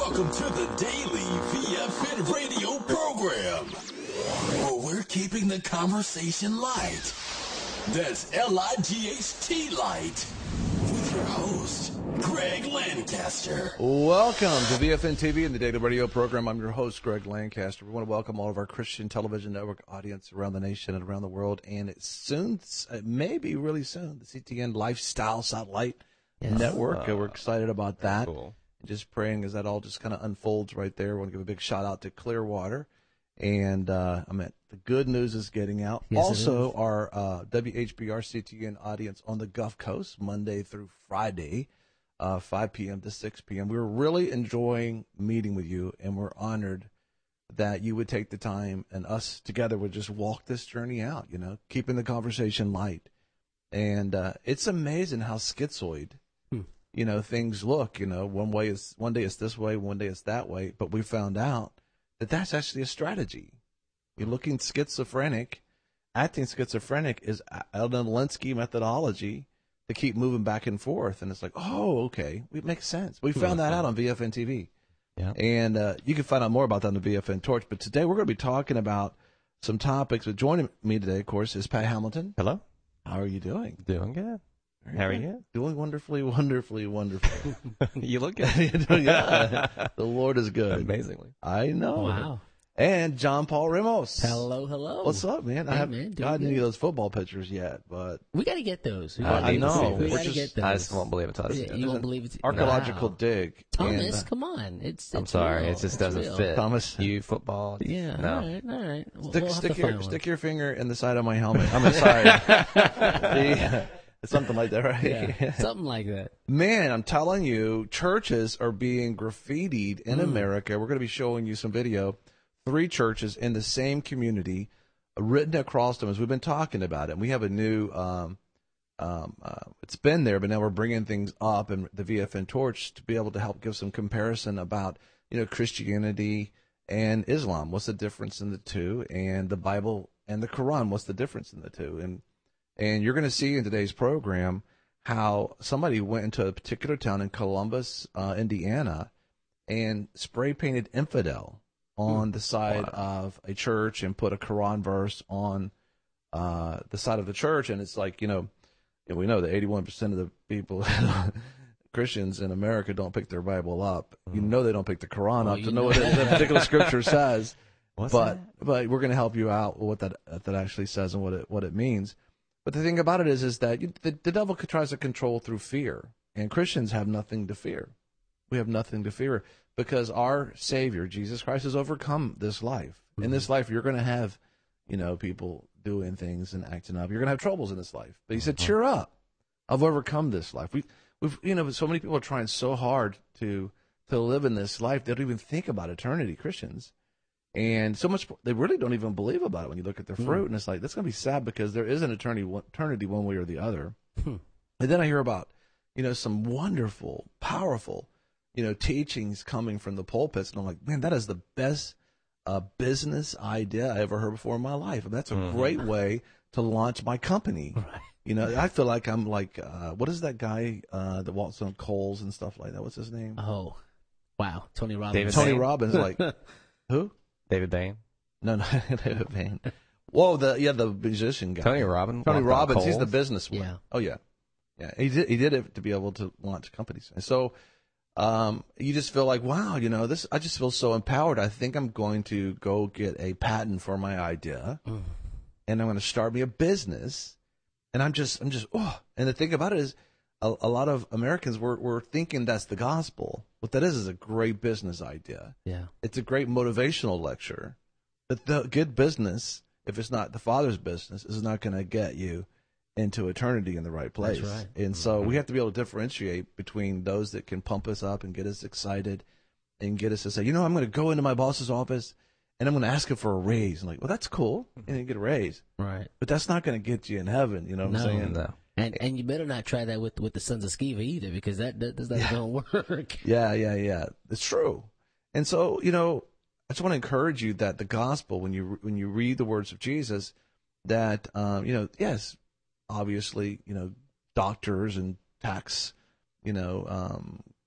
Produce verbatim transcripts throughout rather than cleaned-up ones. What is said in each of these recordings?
Welcome to the daily V F N radio program, where we're keeping the conversation light. That's L I G H T light. With your host, Greg Lancaster. Welcome to V F N T V and the daily radio program. I'm your host, Greg Lancaster. We want to welcome all of our Christian Television Network audience around the nation and around the world. And it's soon, maybe really soon, the C T N Lifestyle Satellite yes. Network. Uh, we're excited about that. Cool. Just praying as that all just kind of unfolds right there. I want to give a big shout out to Clearwater. And uh, I mean, the good news is getting out. Yes, also, our uh, W H B R C T N audience on the Gulf Coast, Monday through Friday, uh, five p.m. to six p.m. We were really enjoying meeting with you, and we're honored that you would take the time and us together would just walk this journey out, you know, keeping the conversation light. And uh, it's amazing how schizoid you know, things look, you know, one way is, one day it's this way, one day it's that way. But we found out that that's actually a strategy. You're looking schizophrenic, acting schizophrenic is Eldon Linsky methodology to keep moving back and forth. And it's like, oh, okay, it makes sense. We found that out on V F N T V. Yeah. And uh, you can find out more about that on the V F N Torch. But today we're going to be talking about some topics. But joining me today, of course, is Pat Hamilton. Hello. How are you doing? Doing good. How are you? Doing wonderfully, wonderfully, wonderfully. You look good. Yeah. The Lord is good. Amazingly. I know. Wow. And John Paul Ramos. Hello, hello. What's up, man? Hey, I haven't man, gotten good. any of those football pictures yet, but We got to get those. We Uh, gotta I get know. those. We We're got to just- get those. I just won't believe it until I see Yeah, it. you won't believe it. archaeological Wow. dig. Thomas, and, uh, come on. It's, I'm it's sorry. real. It just It's doesn't real. fit. Thomas. You football. Yeah, No. all right, all right. We'll, Stick, we'll have stick to your find stick one. your finger in the side of my helmet. I'm sorry. The- something like that, right? Yeah, something like that. Man, I'm telling you, churches are being graffitied in Mm. America. We're going to be showing you some video. Three churches in the same community, written across them as we've been talking about it. And we have a new, um, um, uh, it's been there, but now we're bringing things up in the V F N Torch to be able to help give some comparison about, you know, Christianity and Islam. What's the difference in the two? And the Bible and the Quran, what's the difference in the two? And And you're going to see in today's program how somebody went into a particular town in Columbus, uh, Indiana, and spray painted infidel on the side Wow. of a church and put a Quran verse on uh, the side of the church. And it's like, you know, we know that eighty-one percent of the people, Christians in America, don't pick their Bible up. You know they don't pick the Quran Well, up to you know know what that. the particular scripture says. What's but that? but we're going to help you out with what that that actually says and what it what it means. But the thing about it is, is that you, the, the devil tries to control through fear, and Christians have nothing to fear. We have nothing to fear because our Savior, Jesus Christ, has overcome this life. Mm-hmm. In this life, you're going to have, you know, people doing things and acting up. You're going to have troubles in this life. But he said, cheer up. I've overcome this life. We, we've, you know, so many people are trying so hard to to live in this life, they don't even think about eternity, Christians. And so much, they really don't even believe about it when you look at their fruit. Mm. And it's like, that's going to be sad because there is an eternity, eternity one way or the other. Hmm. And then I hear about, you know, some wonderful, powerful, you know, teachings coming from the pulpits. And I'm like, man, that is the best uh, business idea I ever heard before in my life. And that's a mm-hmm. great way to launch my company. Right. You know, I feel like I'm like, uh, what is that guy uh, that walks on coals and stuff like that? What's his name? Oh, wow. Tony Robbins. David Tony Bain? Robbins, like, who? David Bain. No, no, David Bain. Whoa, the yeah, the musician guy. Tony Robbins. Tony Robbins. He's the Coles? business one. Yeah. Oh yeah, yeah. He did. He did it to be able to launch companies. And so, um, you just feel like, wow, you know, this. I just feel so empowered. I think I'm going to go get a patent for my idea, mm. and I'm going to start me a business. And I'm just, I'm just, oh. And the thing about it is, a, a lot of Americans were were thinking that's the gospel. What that is is a great business idea. Yeah. It's a great motivational lecture. But the good business, if it's not the Father's business, is not going to get you into eternity in the right place. That's right. And so we have to be able to differentiate between those that can pump us up and get us excited and get us to say, you know, I'm going to go into my boss's office and I'm going to ask him for a raise. I'm like, well, that's cool. And you get a raise. Right. But that's not going to get you in heaven. You know what no, I'm saying? No. And and you better not try that with with the Sons of Sceva either, because that, that that's not yeah. going to work. Yeah, yeah, yeah. It's true. And so, you know, I just want to encourage you that the gospel, when you when you read the words of Jesus, that um, you know, yes, obviously, you know, doctors and tax, you know, um,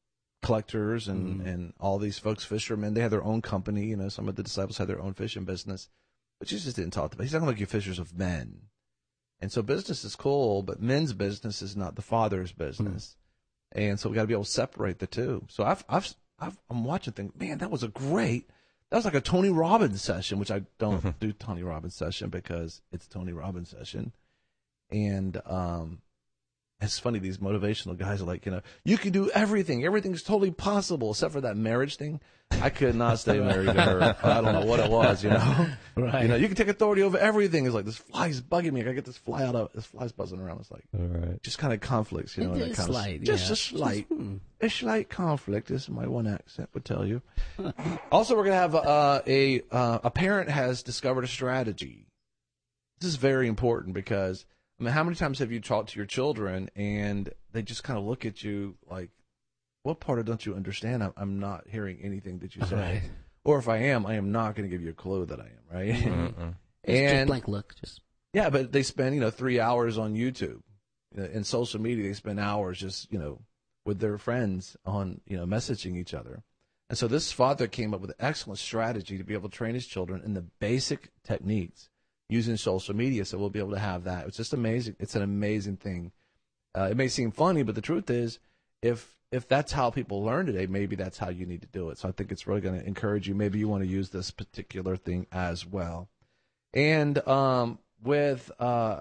collectors and, Mm. and all these folks, fishermen. They had their own company. You know, some of the disciples had their own fishing business, but Jesus didn't talk about. He's not going to make you fishers of men. And so business is cool, but men's business is not the Father's business. Mm. And so we got to be able to separate the two. So I've, I've, I've, I'm watching things. Man, that was a great. That was like a Tony Robbins session, which I don't do Tony Robbins session because it's a Tony Robbins session. And um, it's funny, these motivational guys are like, you know, you can do everything. Everything's totally possible except for that marriage thing. I could not stay married to her. I don't know what it was, you know. Right. You know, you can take authority over everything. It's like, this fly's bugging me. I gotta get this fly out of, this fly's buzzing around. It's like, All right. just kind of conflicts, you know. It that is kind slight, of, just yeah. a slight, Hmm. a slight conflict, as my one accent would tell you. Also, we're going to have uh, a, uh, a parent has discovered a strategy. This is very important because, I mean, how many times have you talked to your children and they just kind of look at you like, what part of don't you understand? I'm, I'm not hearing anything that you say. Right. Or if I am, I am not going to give you a clue that I am, right? Mm-mm. It's just And blank look. Just yeah, but they spend, you know, three hours on YouTube. You know, in social media, they spend hours just, you know, with their friends on, you know, messaging each other. And so this father came up with an excellent strategy to be able to train his children in the basic techniques using social media. So we'll be able to have that. It's just amazing. It's an amazing thing. Uh, it may seem funny, but the truth is, if if that's how people learn today, maybe that's how you need to do it. So I think it's really going to encourage you. Maybe you want to use this particular thing as well. And um, with uh,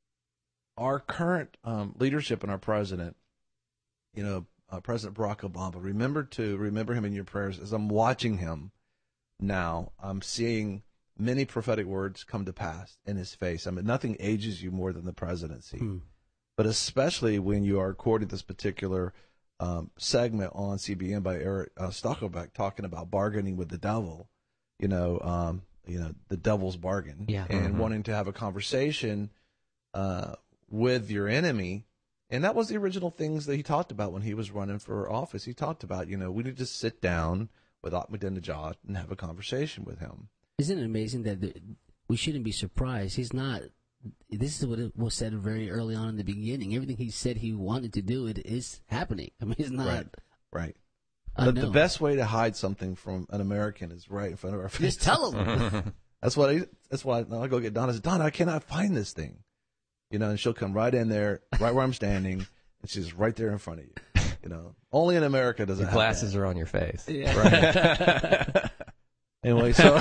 our current um, leadership and our president, you know, uh, President Barack Obama, remember to remember him in your prayers. As I'm watching him now, I'm seeing many prophetic words come to pass in his face. I mean, nothing ages you more than the presidency. Hmm. But especially when you are quoting this particular um, segment on C B N by Eric uh, Stockelbeck talking about bargaining with the devil, you know, um, you know, the devil's bargain, Yeah. and Mhm. wanting to have a conversation uh, with your enemy. And that was the original things that he talked about when he was running for office. He talked about, you know, we need to sit down with Ahmadinejad and have a conversation with him. Isn't it amazing that the, we shouldn't be surprised? He's not. This is what it was said very early on in the beginning. Everything he said he wanted to do, it is happening. I mean, it's not. Right. Right. I The, know. the best way to hide something from an American is right in front of our face. Just tell him. That's what I. That's why I, I go get Donna. I say, Donna, I cannot find this thing, you know. And she'll come right in there, right where I'm standing, and she's right there in front of you. You know, only in America does it. The have glasses that. are on your face. Yeah. Right. Anyway, so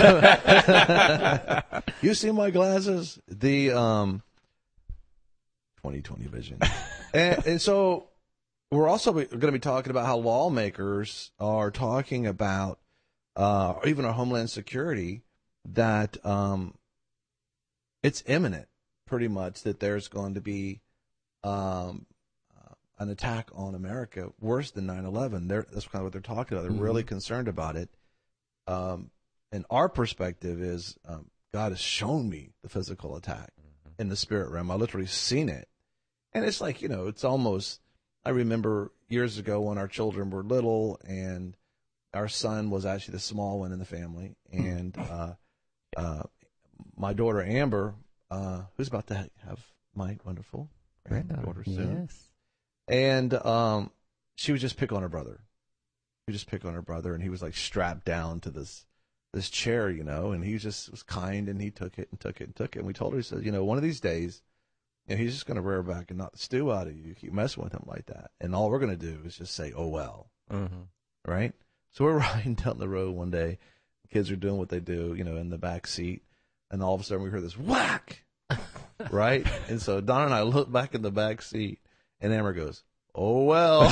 you see my glasses, the um, twenty twenty vision, and, and so we're also going to be talking about how lawmakers are talking about, uh, or even our Homeland Security, that um, it's imminent, pretty much, that there's going to be um, uh, an attack on America worse than nine eleven. They're, that's kind of what they're talking about. They're Mm-hmm. really concerned about it. Um, and our perspective is um, God has shown me the physical attack in the spirit realm. I literally seen it. And it's like, you know, it's almost, I remember years ago when our children were little and our son was actually the small one in the family. And uh, uh, my daughter, Amber, uh, who's about to have my wonderful granddaughter soon. Yes. And um, she would just pick on her brother. She would just pick on her brother, and he was like strapped down to this this chair, you know, and he just was kind, and he took it and took it and took it. And we told her, he said, you know, one of these days, you know, he's just going to rear back and knock the stew out of you. You keep messing with him like that. And all we're going to do is just say, oh, well, Mm-hmm. right? So we're riding down the road one day. The kids are doing what they do, you know, in the back seat. And all of a sudden we heard this whack, right? And so Don and I look back in the back seat, and Amber goes, oh, well.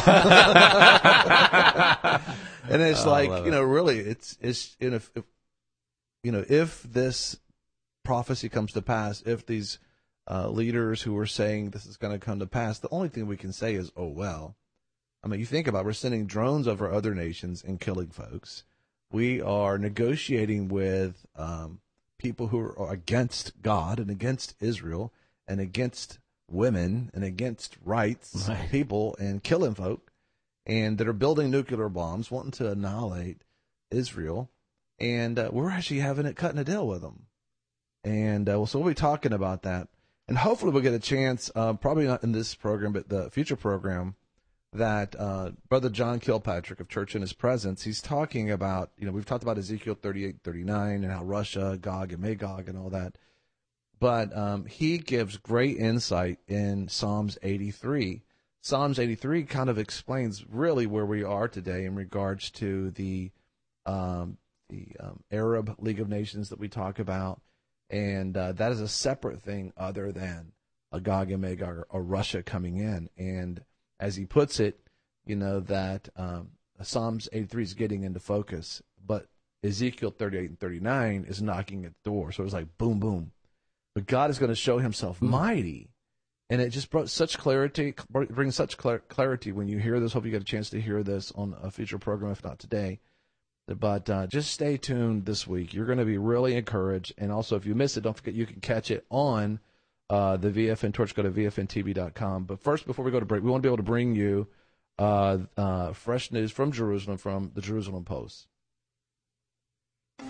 And it's Oh, I like, love you it. know, really, it's, it's, you know, if, if, you know, if this prophecy comes to pass, if these uh, leaders who are saying this is going to come to pass, the only thing we can say is, oh, well. I mean, you think about it, we're sending drones over other nations and killing folks. We are negotiating with um, people who are against God and against Israel and against women and against rights Right. of people and killing folk, and that are building nuclear bombs, wanting to annihilate Israel. And uh, we're actually having it, cutting a deal with them. And uh, so we'll be talking about that. And hopefully we'll get a chance, uh, probably not in this program, but the future program, that uh, Brother John Kilpatrick of Church in His Presence, he's talking about, you know, we've talked about Ezekiel thirty-eight, thirty-nine and how Russia, Gog and Magog and all that. But um, he gives great insight in Psalms eighty-three. Psalms eighty-three kind of explains really where we are today in regards to the um, the um, Arab League of Nations that we talk about. And uh, that is a separate thing other than a Gog and Magog or, or Russia coming in. And as he puts it, you know, that um, Psalms eighty-three is getting into focus, but Ezekiel thirty-eight and thirty-nine is knocking at the door. So it's like boom, boom. But God is going to show himself mm. mighty. And it just brought such clarity, brings such clar- clarity when you hear this. Hope you get a chance to hear this on a future program, if not today. But uh, just stay tuned this week. You're going to be really encouraged. And also, if you miss it, don't forget you can catch it on uh, the V F N Torch. Go to V F N T V dot com. But first, before we go to break, we want to be able to bring you uh, uh, fresh news from Jerusalem, from the Jerusalem Post. A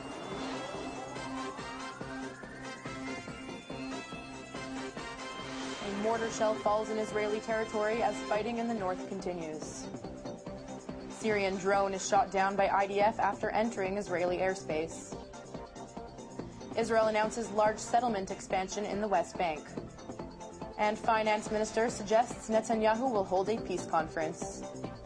mortar shell falls in Israeli territory as fighting in the north continues. Syrian drone is shot down by I D F after entering Israeli airspace. Israel announces large settlement expansion in the West Bank. And Finance Minister suggests Netanyahu will hold a peace conference.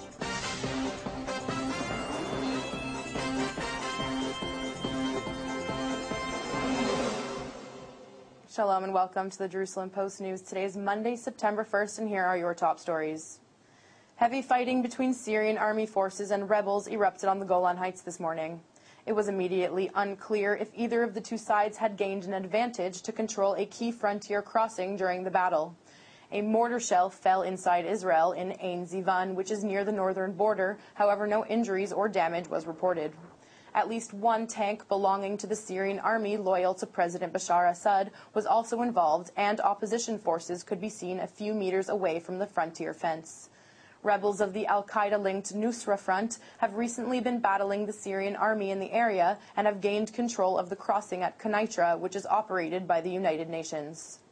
Shalom and welcome to the Jerusalem Post News. Today is Monday, September first, and here are your top stories. Heavy fighting between Syrian army forces and rebels erupted on the Golan Heights this morning. It was immediately unclear if either of the two sides had gained an advantage to control a key frontier crossing during the battle. A mortar shell fell inside Israel in Ein Zivan, which is near the northern border. However, no injuries or damage was reported. At least one tank belonging to the Syrian army loyal to President Bashar Assad was also involved, and opposition forces could be seen a few meters away from the frontier fence. Rebels of the al-Qaeda-linked Nusra Front have recently been battling the Syrian army in the area and have gained control of the crossing at Kanaitra, which is operated by the United Nations.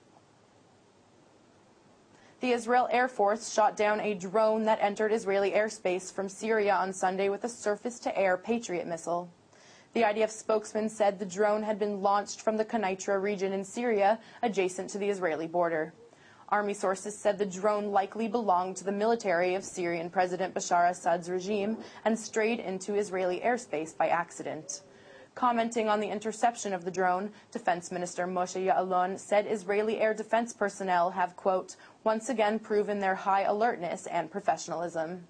The Israel Air Force shot down a drone that entered Israeli airspace from Syria on Sunday with a surface-to-air Patriot missile. The I D F spokesman said the drone had been launched from the Kanaitra region in Syria, adjacent to the Israeli border. Army sources said the drone likely belonged to the military of Syrian President Bashar Assad's regime and strayed into Israeli airspace by accident. Commenting on the interception of the drone, Defense Minister Moshe Ya'alon said Israeli air defense personnel have, quote, once again proven their high alertness and professionalism.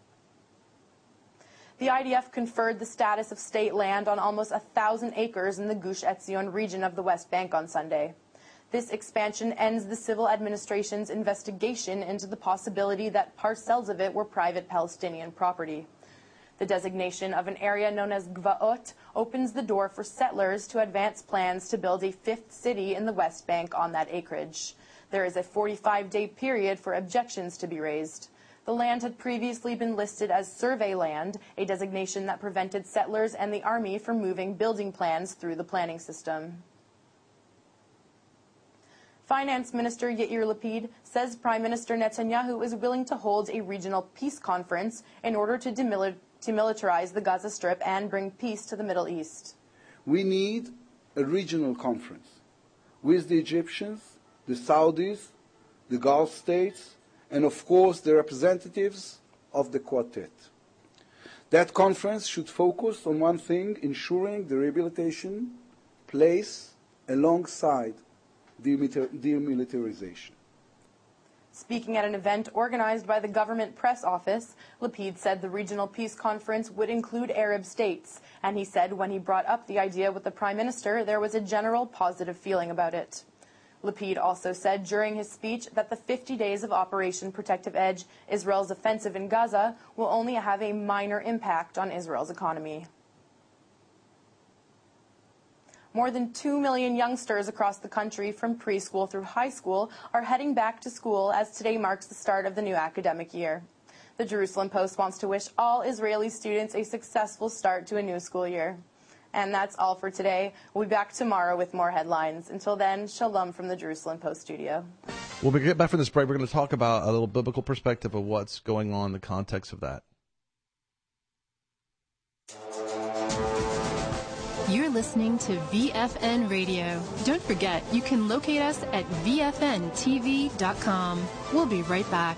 The I D F conferred the status of state land on almost a thousand acres in the Gush Etzion region of the West Bank on Sunday. This expansion ends the civil administration's investigation into the possibility that parcels of it were private Palestinian property. The designation of an area known as Gvaot opens the door for settlers to advance plans to build a fifth city in the West Bank on that acreage. There is a forty-five day period for objections to be raised. The land had previously been listed as survey land, a designation that prevented settlers and the army from moving building plans through the planning system. Finance Minister Yair Lapid says Prime Minister Netanyahu is willing to hold a regional peace conference in order to demil- demilitarize the Gaza Strip and bring peace to the Middle East. We need a regional conference with the Egyptians, the Saudis, the Gulf states, and of course the representatives of the Quartet. That conference should focus on one thing: ensuring the rehabilitation place alongside demilitarization. Speaking at an event organized by the government press office, Lapid said the regional peace conference would include Arab states, and he said when he brought up the idea with the Prime Minister, there was a general positive feeling about it. Lapid also said during his speech that the fifty days of Operation Protective Edge, Israel's offensive in Gaza, will only have a minor impact on Israel's economy. More than two million youngsters across the country from preschool through high school are heading back to school as today marks the start of the new academic year. The Jerusalem Post wants to wish all Israeli students a successful start to a new school year. And that's all for today. We'll be back tomorrow with more headlines. Until then, shalom from the Jerusalem Post studio. When we get back from this break, we're going to talk about a little biblical perspective of what's going on in the context of that. You're listening to V F N Radio. Don't forget, you can locate us at V F N T V dot com. We'll be right back.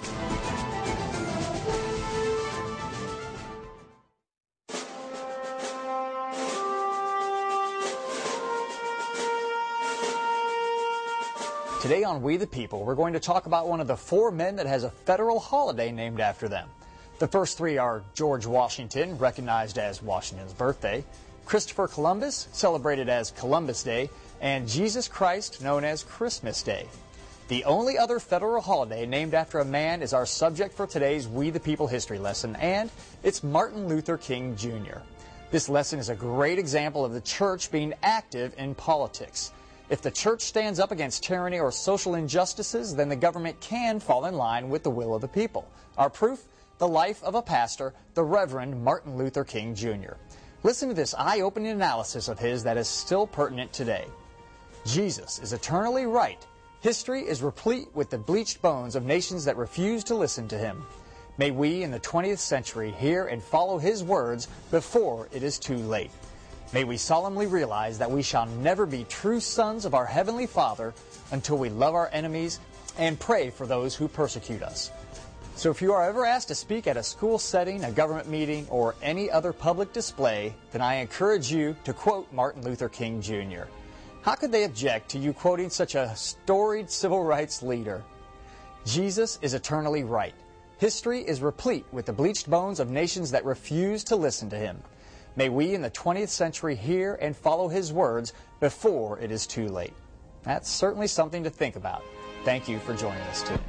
Today on We the People, we're going to talk about one of the four men that has a federal holiday named after them. The first three are George Washington, recognized as Washington's birthday, Christopher Columbus, celebrated as Columbus Day, and Jesus Christ, known as Christmas Day. The only other federal holiday named after a man is our subject for today's We the People history lesson, and it's Martin Luther King Junior This lesson is a great example of the church being active in politics. If the church stands up against tyranny or social injustices, then the government can fall in line with the will of the people. Our proof? The life of a pastor, the Reverend Martin Luther King Junior Listen to this eye-opening analysis of his that is still pertinent today. Jesus is eternally right. History is replete with the bleached bones of nations that refuse to listen to him. May we in the twentieth century hear and follow his words before it is too late. May we solemnly realize that we shall never be true sons of our Heavenly Father until we love our enemies and pray for those who persecute us. So if you are ever asked to speak at a school setting, a government meeting, or any other public display, then I encourage you to quote Martin Luther King Junior How could they object to you quoting such a storied civil rights leader? Jesus is eternally right. History is replete with the bleached bones of nations that refuse to listen to him. May we in the twentieth century hear and follow his words before it is too late. That's certainly something to think about. Thank you for joining us today.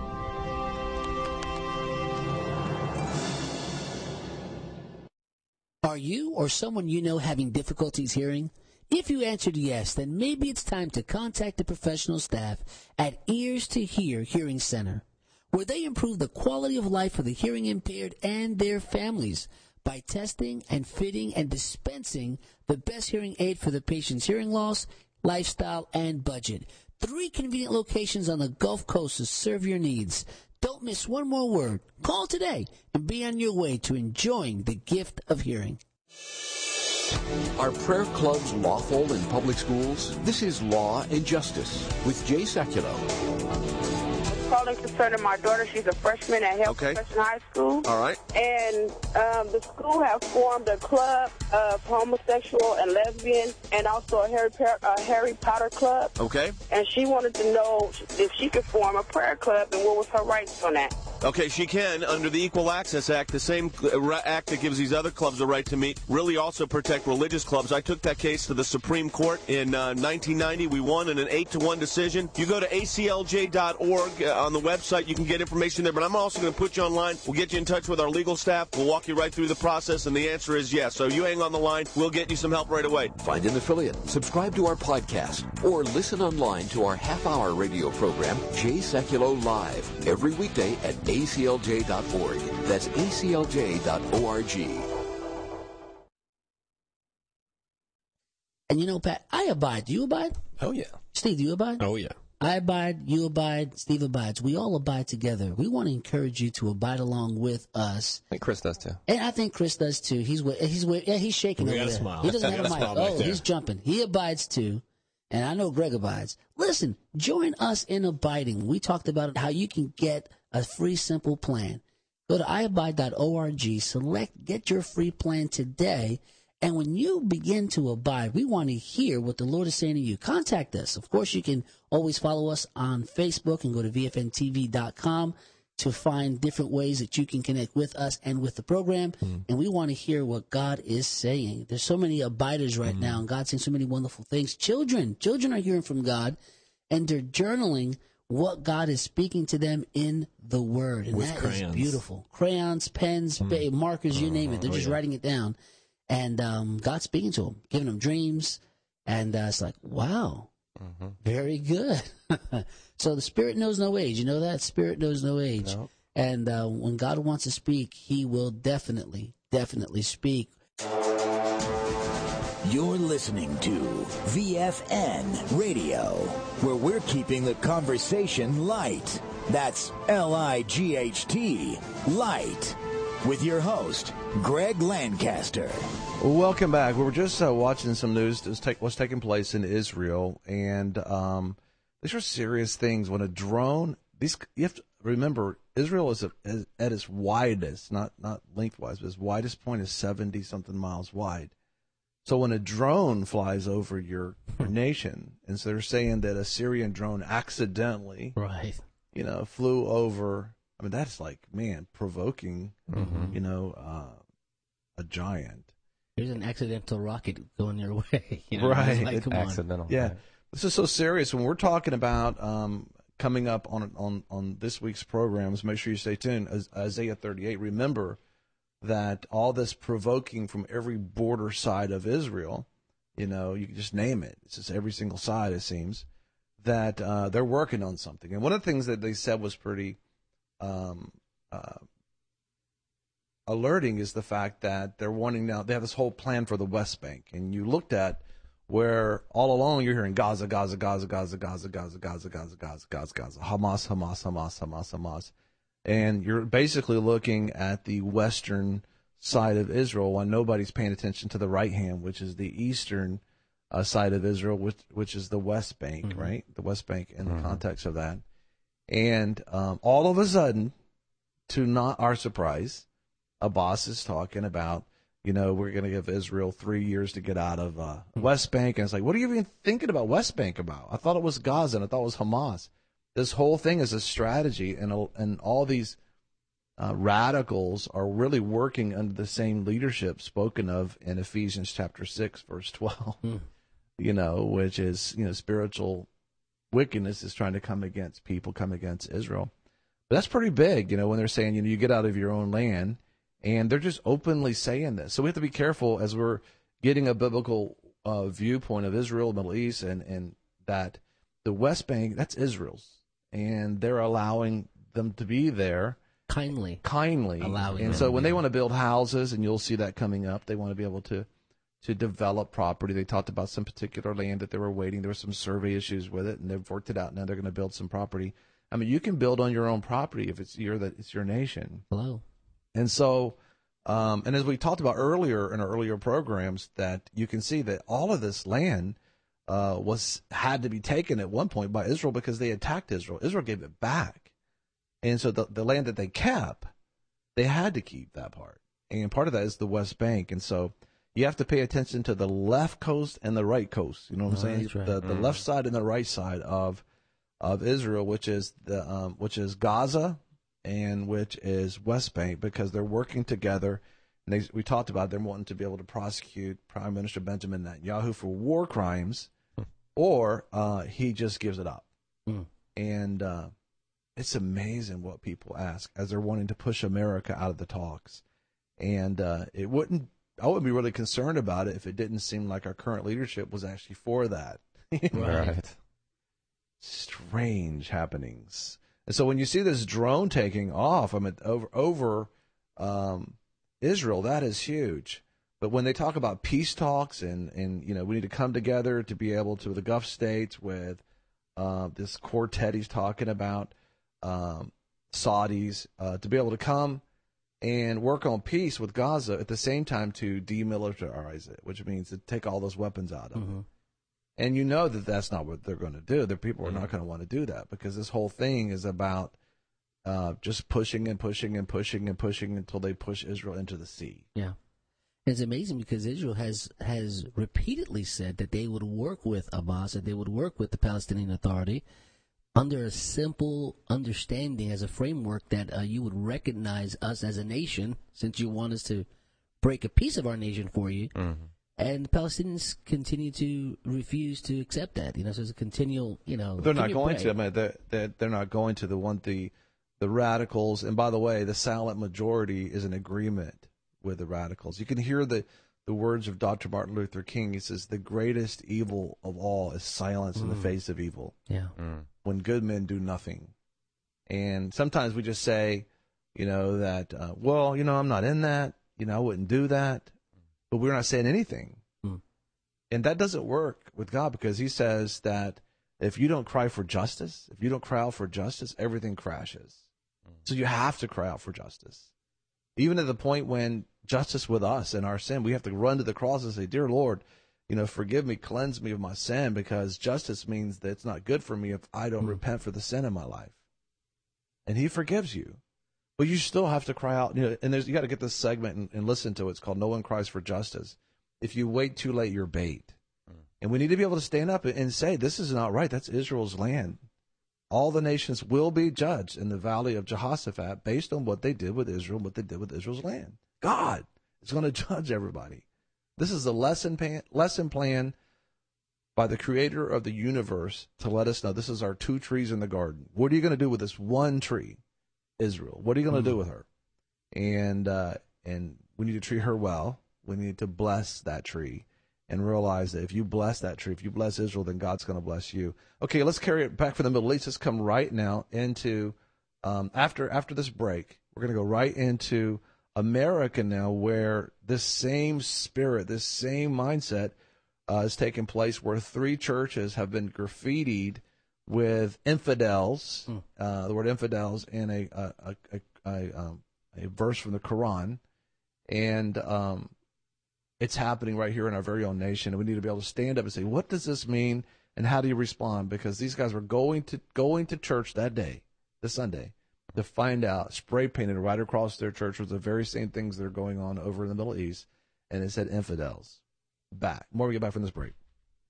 Are you or someone you know having difficulties hearing? If you answered yes, then maybe it's time to contact the professional staff at Ears to Hear Hearing Center, where they improve the quality of life for the hearing impaired and their families by testing and fitting and dispensing the best hearing aid for the patient's hearing loss, lifestyle, and budget. Three convenient locations on the Gulf Coast to serve your needs. Don't miss one more word. Call today and be on your way to enjoying the gift of hearing. Are prayer clubs lawful in public schools? This is Law and Justice with Jay Sekulow. Calling concerning my daughter. She's a freshman at Health Okay. Profession High School. All right. And um, the school has formed a club of homosexual and lesbian, and also a Harry, a Harry Potter club. Okay. And she wanted to know if she could form a prayer club and what was her rights on that. Okay, she can, under the Equal Access Act, the same act that gives these other clubs the right to meet, really also protect religious clubs. I took that case to the Supreme Court in uh, nineteen ninety. We won in an eight to one decision. You go to A C L J dot org uh, on the website. You can get information there, but I'm also going to put you online. We'll get you in touch with our legal staff. We'll walk you right through the process, and the answer is yes. So you hang on the line. We'll get you some help right away. Find an affiliate, subscribe to our podcast, or listen online to our half-hour radio program, Jay Sekulow Live, every weekday at A C L J dot org. That's A C L J dot org. And you know, Pat, I abide. Do you abide? Oh, yeah. Steve, do you abide? Oh, yeah. I abide, you abide, Steve abides. We all abide together. We want to encourage you to abide along with us. I think Chris does, too. And I think Chris does, too. He's he's yeah, he's shaking We over got a there. smile. He doesn't We have a got a mic. smile back Oh, there. he's jumping. He abides, too. And I know Greg abides. Listen, join us in abiding. We talked about how you can get a free, simple plan. Go to I abide dot org, select, get your free plan today. And when you begin to abide, we want to hear what the Lord is saying to you. Contact us. Of course, you can always follow us on Facebook and go to V F N T V dot com to find different ways that you can connect with us and with the program. Mm. And we want to hear what God is saying. There's so many abiders right mm. now, and God's saying so many wonderful things. Children, children are hearing from God, and they're journaling what God is speaking to them in the Word. And with that crayons. is beautiful. Crayons, pens, mm. markers, you name it. They're oh, just yeah. writing it down. And um, God's speaking to them, giving them dreams. And uh, it's like, wow, mm-hmm. very good. So the Spirit knows no age. You know that? Spirit knows no age. No. And uh, when God wants to speak, he will definitely, definitely speak. You're listening to V F N Radio, where we're keeping the conversation light. That's L I G H T, light. With your host, Greg Lancaster. Welcome back. We were just uh, watching some news that's take, what's taking place in Israel, and um, these are serious things. When a drone, these you have to remember, Israel is, a, is at its widest, not not lengthwise, but its widest point is seventy something miles wide. So when a drone flies over your, your nation, and so they're saying that a Syrian drone accidentally, right, you know, flew over. I mean, that's like, man, provoking, mm-hmm. you know, uh, a giant. There's an accidental rocket going your way. You know? Right. Like, come accidental. on. Yeah. Right. This is so serious. When we're talking about um, coming up on, on, on this week's programs, make sure you stay tuned. As, Isaiah thirty-eight, remember that all this provoking from every border side of Israel, you know, you can just name it. It's just every single side, it seems, that uh, they're working on something. And one of the things that they said was pretty um, uh, alerting is the fact that they're wanting now, they have this whole plan for the West Bank. And you looked at where all along you're hearing Gaza, Gaza, Gaza, Gaza, Gaza, Gaza, Gaza, Gaza, Gaza, Gaza, Gaza, Hamas, Hamas, Hamas, Hamas, Hamas. And you're basically looking at the western side of Israel while nobody's paying attention to the right hand, which is the eastern uh, side of Israel, which which is the West Bank, mm-hmm. right? The West Bank in mm-hmm. the context of that. And um, all of a sudden, to not our surprise, Abbas is talking about, you know, we're going to give Israel three years to get out of uh, West Bank. And it's like, what are you even thinking about West Bank about? I thought it was Gaza and I thought it was Hamas. This whole thing is a strategy, and and all these uh, radicals are really working under the same leadership spoken of in Ephesians chapter six, verse twelve. Mm. You know, which is, you know, spiritual wickedness is trying to come against people, come against Israel. But that's pretty big, you know, when they're saying, you know, you get out of your own land, and they're just openly saying this. So we have to be careful as we're getting a biblical uh, viewpoint of Israel, Middle East, and and that the West Bank, that's Israel's. And they're allowing them to be there. Kindly. Kindly. Allowing and them, so when yeah. they want to build houses, and you'll see that coming up, they want to be able to, to develop property. They talked about some particular land that they were waiting. There were some survey issues with it, and they've worked it out. Now they're going to build some property. I mean, you can build on your own property if it's your, that it's your nation. Hello. And so, um, and as we talked about earlier in our earlier programs, that you can see that all of this land Uh, was had to be taken at one point by Israel because they attacked Israel. Israel gave it back. And so the, the land that they kept, they had to keep that part. And part of that is the West Bank. And so you have to pay attention to the left coast and the right coast. You know what I'm oh, saying? That's right. The the mm. left side and the right side of of Israel, which is the um, which is Gaza and which is West Bank, because they're working together. And they, we talked about them wanting to be able to prosecute Prime Minister Benjamin Netanyahu for war crimes, or uh, he just gives it up. Mm. And uh, it's amazing what people ask as they're wanting to push America out of the talks. And uh, it wouldn't, I wouldn't be really concerned about it if it didn't seem like our current leadership was actually for that. Right. Strange happenings. And so when you see this drone taking off, I mean, over over um, Israel, that is huge. But when they talk about peace talks and, and, you know, we need to come together to be able to, the Gulf states with uh, this quartet he's talking about, um, Saudis, uh, to be able to come and work on peace with Gaza at the same time to demilitarize it, which means to take all those weapons out of mm-hmm. it. And you know that that's not what they're going to do. The people are mm-hmm. not going to want to do that, because this whole thing is about uh, just pushing and pushing and pushing and pushing until they push Israel into the sea. Yeah. It's amazing because Israel has has repeatedly said that they would work with Abbas, that they would work with the Palestinian Authority under a simple understanding as a framework that uh, you would recognize us as a nation, since you want us to break a piece of our nation for you. Mm-hmm. And the Palestinians continue to refuse to accept that. You know, so it's a continual, you know. But they're not going to. I mean, they're, they're, they're not going to. The one, the, the radicals, and by the way, the silent majority is in agreement with the radicals. You can hear the, the words of Doctor Martin Luther King. He says, the greatest evil of all is silence mm. in the face of evil. Yeah. Mm. When good men do nothing. And sometimes we just say, you know, that, uh, well, you know, I'm not in that. You know, I wouldn't do that. But we're not saying anything. Mm. And that doesn't work with God because he says that if you don't cry for justice, if you don't cry out for justice, everything crashes. So you have to cry out for justice. Even at the point when justice with us and our sin, we have to run to the cross and say, dear Lord, you know, forgive me, cleanse me of my sin, because justice means that it's not good for me if I don't mm. repent for the sin in my life. And he forgives you. But you still have to cry out. You know, and there's, you got to get this segment and, and listen to it. It's called No One Cries for Justice. If you wait too late, you're bait. Mm. And we need to be able to stand up and, and say, this is not right. That's Israel's land. All the nations will be judged in the valley of Jehoshaphat based on what they did with Israel, what they did with Israel's land. God is going to judge everybody. This is a lesson plan, lesson plan by the creator of the universe to let us know this is our two trees in the garden. What are you going to do with this one tree, Israel? What are you going to mm. do with her? And uh, and we need to treat her well. We need to bless that tree and realize that if you bless that tree, if you bless Israel, then God's going to bless you. Okay, let's carry it back from the Middle East. Let's come right now into, um, after after this break, we're going to go right into America now, where this same spirit, this same mindset uh, is taking place, where three churches have been graffitied with infidels, mm. uh, the word infidels, in a a, a, a, a, um, a verse from the Quran. And um, it's happening right here in our very own nation. And we need to be able to stand up and say, what does this mean? And how do you respond? Because these guys were going to going to church that day, this Sunday, to find out, spray painted right across their church was the very same things that are going on over in the Middle East. And it said infidels. Back. More we get back from this break.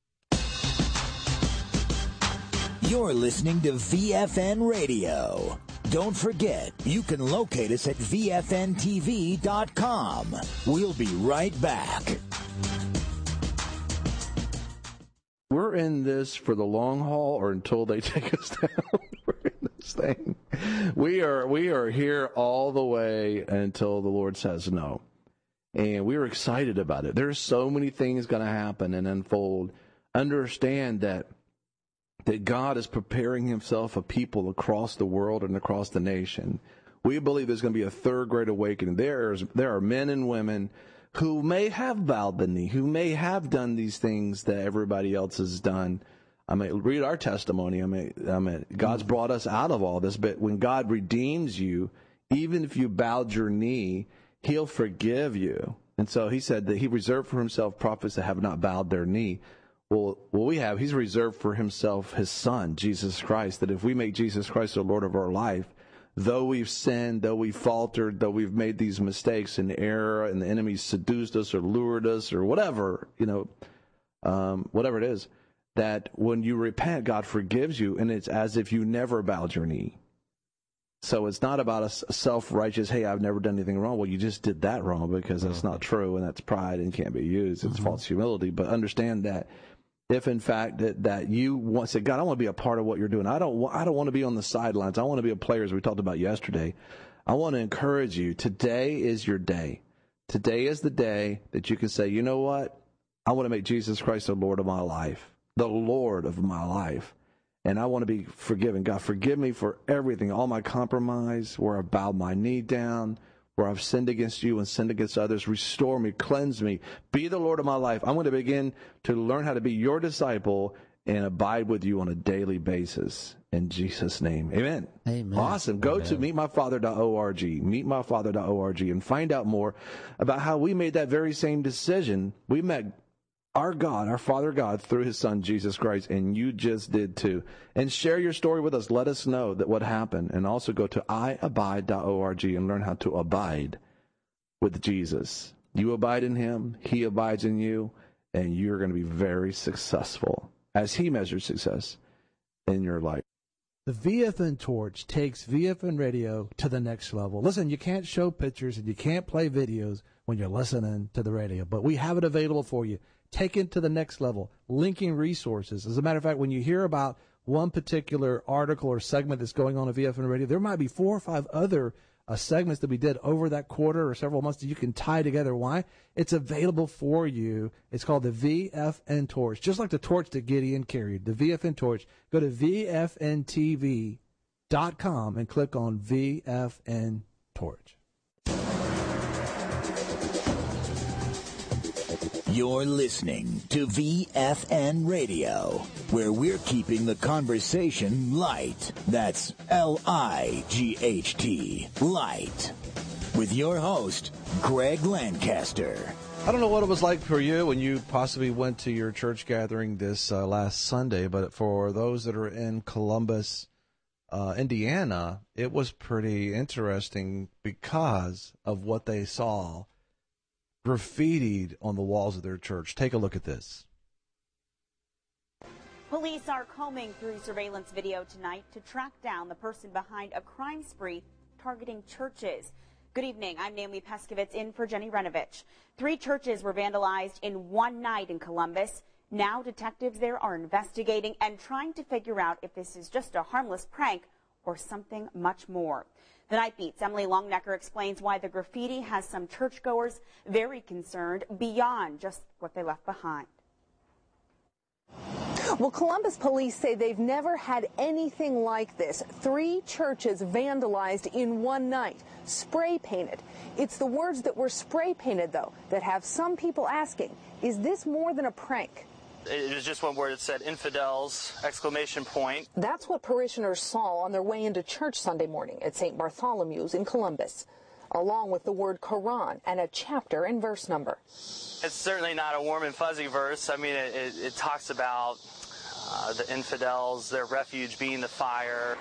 You're listening to V F N Radio. Don't forget, you can locate us at V F N T V dot com. We'll be right back. We're in this for the long haul or until they take us down. We're in this thing. We are, we are here all the way until the Lord says no. And we are excited about it. There's so many things going to happen and unfold. Understand that that God is preparing himself a people across the world and across the nation. We believe there's going to be a third great awakening. There is, there are men and women who may have bowed the knee, who may have done these things that everybody else has done. I mean, read our testimony. I mean, I mean, God's brought us out of all this, but when God redeems you, even if you bowed your knee, he'll forgive you. And so he said that he reserved for himself prophets that have not bowed their knee. Well, what we have, he's reserved for himself his son, Jesus Christ, that if we make Jesus Christ the Lord of our life, though we've sinned, though we've faltered, though we've made these mistakes and error and the enemy seduced us or lured us or whatever, you know, um, whatever it is, that when you repent, God forgives you, and it's as if you never bowed your knee. So it's not about a self-righteous, hey, I've never done anything wrong. Well, you just did that wrong because that's not true, and that's pride and can't be used. It's mm-hmm. false humility. But understand that if, in fact, that, that you want to say, God, I want to be a part of what you're doing. I don't, I don't want to be on the sidelines. I want to be a player, as we talked about yesterday. I want to encourage you. Today is your day. Today is the day that you can say, you know what? I want to make Jesus Christ the Lord of my life, the Lord of my life. And I want to be forgiven. God, forgive me for everything, all my compromise, where I bowed my knee down, where I've sinned against you and sinned against others. Restore me, cleanse me, be the Lord of my life. I want to begin to learn how to be your disciple and abide with you on a daily basis. In Jesus' name, amen. Amen. Awesome. Go Amen. to meet my father dot org, meet my father dot org, and find out more about how we made that very same decision. We met our God, our Father God, through his son, Jesus Christ, and you just did too. And share your story with us. Let us know that what happened. And also go to i abide dot org and learn how to abide with Jesus. You abide in him, he abides in you, and you're going to be very successful as he measures success in your life. The V F N Torch takes V F N Radio to the next level. Listen, you can't show pictures and you can't play videos when you're listening to the radio, but we have it available for you. Take it to the next level, linking resources. As a matter of fact, when you hear about one particular article or segment that's going on at V F N Radio, there might be four or five other uh, segments that we did over that quarter or several months that you can tie together. Why? It's available for you. It's called the V F N Torch, just like the torch that Gideon carried, the V F N Torch. Go to V F N T V dot com and click on V F N Torch. You're listening to V F N Radio, where we're keeping the conversation light. That's L I G H T, light. With your host, Greg Lancaster. I don't know what it was like for you when you possibly went to your church gathering this uh, last Sunday, but for those that are in Columbus, uh, Indiana, it was pretty interesting because of what they saw graffitied on the walls of their church. Take a look at this. Police are combing through surveillance video tonight to track down the person behind a crime spree targeting churches. Good evening. I'm Naomi Peskovitz in for Jenny Renovich. Three churches were vandalized in one night in Columbus. Now detectives there are investigating and trying to figure out if this is just a harmless prank or something much more. The Night Beat's Emily Longnecker explains why the graffiti has some churchgoers very concerned beyond just what they left behind. Well, Columbus police say they've never had anything like this. Three churches vandalized in one night, spray painted. It's the words that were spray painted, though, that have some people asking, is this more than a prank? It was just one word. It said infidels, exclamation point. That's what parishioners saw on their way into church Sunday morning at Saint Bartholomew's in Columbus, along with the word Quran and a chapter and verse number. It's certainly not a warm and fuzzy verse. I mean, it, it, it talks about uh, the infidels, their refuge being the fire.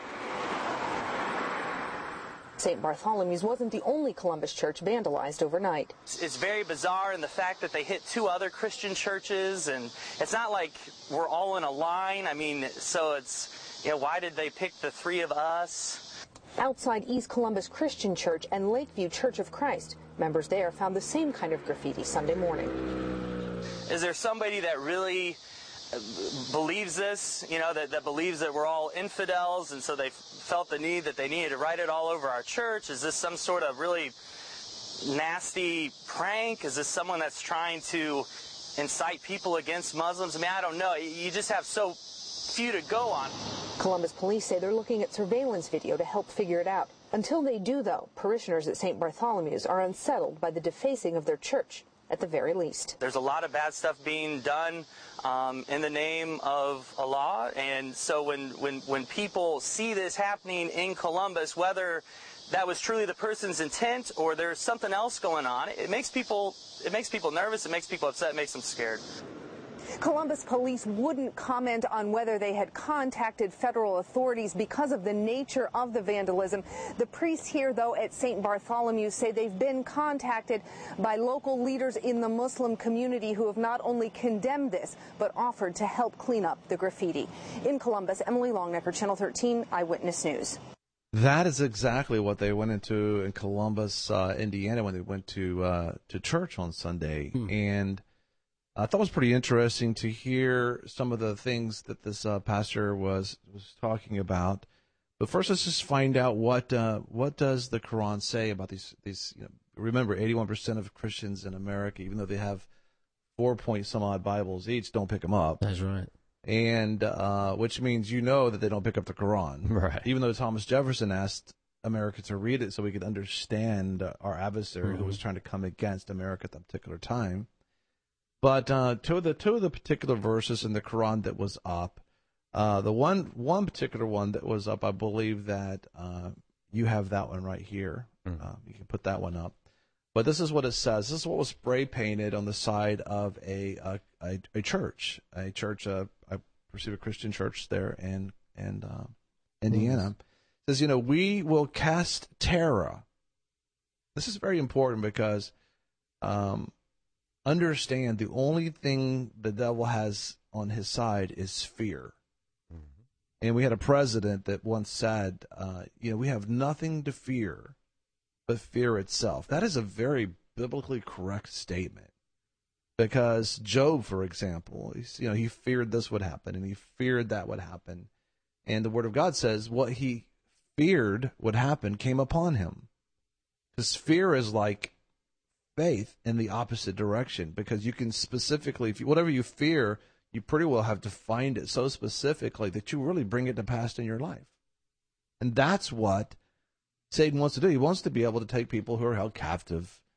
Saint Bartholomew's wasn't the only Columbus church vandalized overnight. It's very bizarre in the fact that they hit two other Christian churches, and it's not like we're all in a line. I mean, so it's, you know, why did they pick the three of us? Outside East Columbus Christian Church and Lakeview Church of Christ, members there found the same kind of graffiti Sunday morning. Is there somebody that really believes this, you know, that, that believes that we're all infidels, and so they felt the need that they needed to write it all over our church? Is this some sort of really nasty prank? Is this someone that's trying to incite people against Muslims? I mean, I don't know. You just have so few to go on. Columbus police say they're looking at surveillance video to help figure it out. Until they do, though, parishioners at Saint Bartholomew's are unsettled by the defacing of their church, at the very least. There's a lot of bad stuff being done um, in the name of Allah, and so when, when, when people see this happening in Columbus, whether that was truly the person's intent or there's something else going on, it makes people, it makes people nervous, it makes people upset, it makes them scared. Columbus police wouldn't comment on whether they had contacted federal authorities because of the nature of the vandalism. The priests here, though, at Saint Bartholomew say they've been contacted by local leaders in the Muslim community who have not only condemned this, but offered to help clean up the graffiti. In Columbus, Emily Longnecker, Channel thirteen, Eyewitness News. That is exactly what they went into in Columbus, uh, Indiana, when they went to uh, to church on Sunday. Hmm. And I thought it was pretty interesting to hear some of the things that this uh, pastor was was talking about. But first, let's just find out what uh, what does the Quran say about these these. You know, remember, eighty-one percent of Christians in America, even though they have four point some odd Bibles each, don't pick them up. That's right. And uh, which means you know that they don't pick up the Quran, right? Even though Thomas Jefferson asked America to read it so we could understand our adversary mm-hmm. who was trying to come against America at that particular time. But uh, two of the two of the particular verses in the Quran that was up, uh, the one one particular one that was up, I believe that uh, you have that one right here. Mm. Uh, you can put that one up. But this is what it says. This is what was spray painted on the side of a a, a, a church, a church, uh, I perceive a Christian church there in in uh, Indiana. Mm. It says, you know, we will cast terror. This is very important because. Um, Understand the only thing the devil has on his side is fear. Mm-hmm. And we had a president that once said, uh, you know, we have nothing to fear but fear itself. That is a very biblically correct statement. Because Job, for example, you know, he feared this would happen and he feared that would happen. And the Word of God says what he feared would happen came upon him. Because fear is like faith in the opposite direction, because you can specifically, if you, whatever you fear, you pretty well have defined it so specifically that you really bring it to pass in your life. And that's what Satan wants to do. He wants to be able to take people who are held captive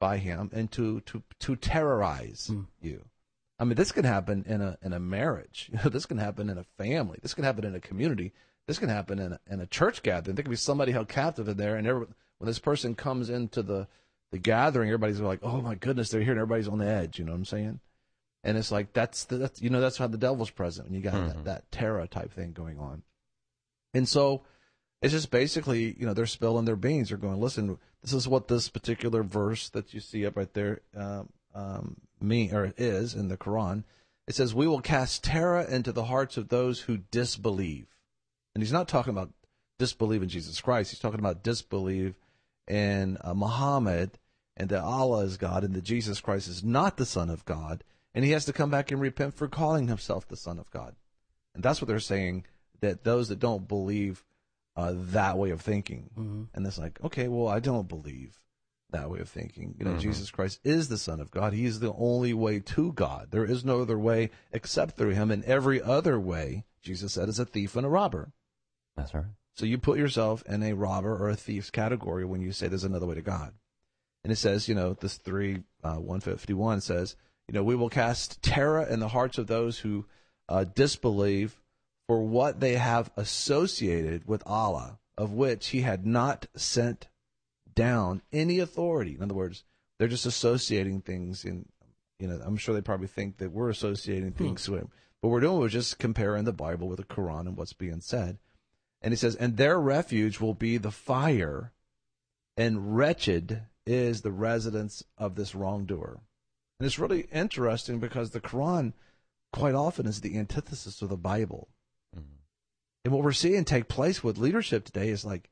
by him and to to to terrorize mm. you. I mean, this can happen in a in a marriage. You know, this can happen in a family. This can happen in a community. This can happen in a, in a church gathering. There could be somebody held captive in there, and every, when this person comes into the the gathering, everybody's like, "Oh my goodness, they're here," and everybody's on the edge. You know what I'm saying? And it's like that's the, that's you know that's how the devil's present when you got mm-hmm. that, that terror type thing going on. And so it's just basically, you know, they're spilling their beans. They're going, listen, this is what this particular verse that you see up right there um, um, mean or is in the Quran. It says, "We will cast terror into the hearts of those who disbelieve." And he's not talking about disbelieve in Jesus Christ. He's talking about disbelieve in uh, Muhammad and that Allah is God and that Jesus Christ is not the Son of God. And he has to come back and repent for calling himself the Son of God. And that's what they're saying, that those that don't believe uh, that way of thinking. Mm-hmm. And it's like, okay, well, I don't believe that way of thinking. You know, mm-hmm. Jesus Christ is the Son of God. He is the only way to God. There is no other way except through him. And every other way, Jesus said, is a thief and a robber. That's right. So you put yourself in a robber or a thief's category when you say there's another way to God. And it says, you know, this three, uh, one fifty-one says, you know, we will cast terror in the hearts of those who uh, disbelieve for what they have associated with Allah, of which he had not sent down any authority. In other words, they're just associating things in, you know, I'm sure they probably think that we're associating things hmm. with him. But we're doing was just comparing the Bible with the Quran and what's being said. And he says, and their refuge will be the fire, and wretched is the residence of this wrongdoer. And it's really interesting because the Quran quite often is the antithesis of the Bible. Mm-hmm. And what we're seeing take place with leadership today is like,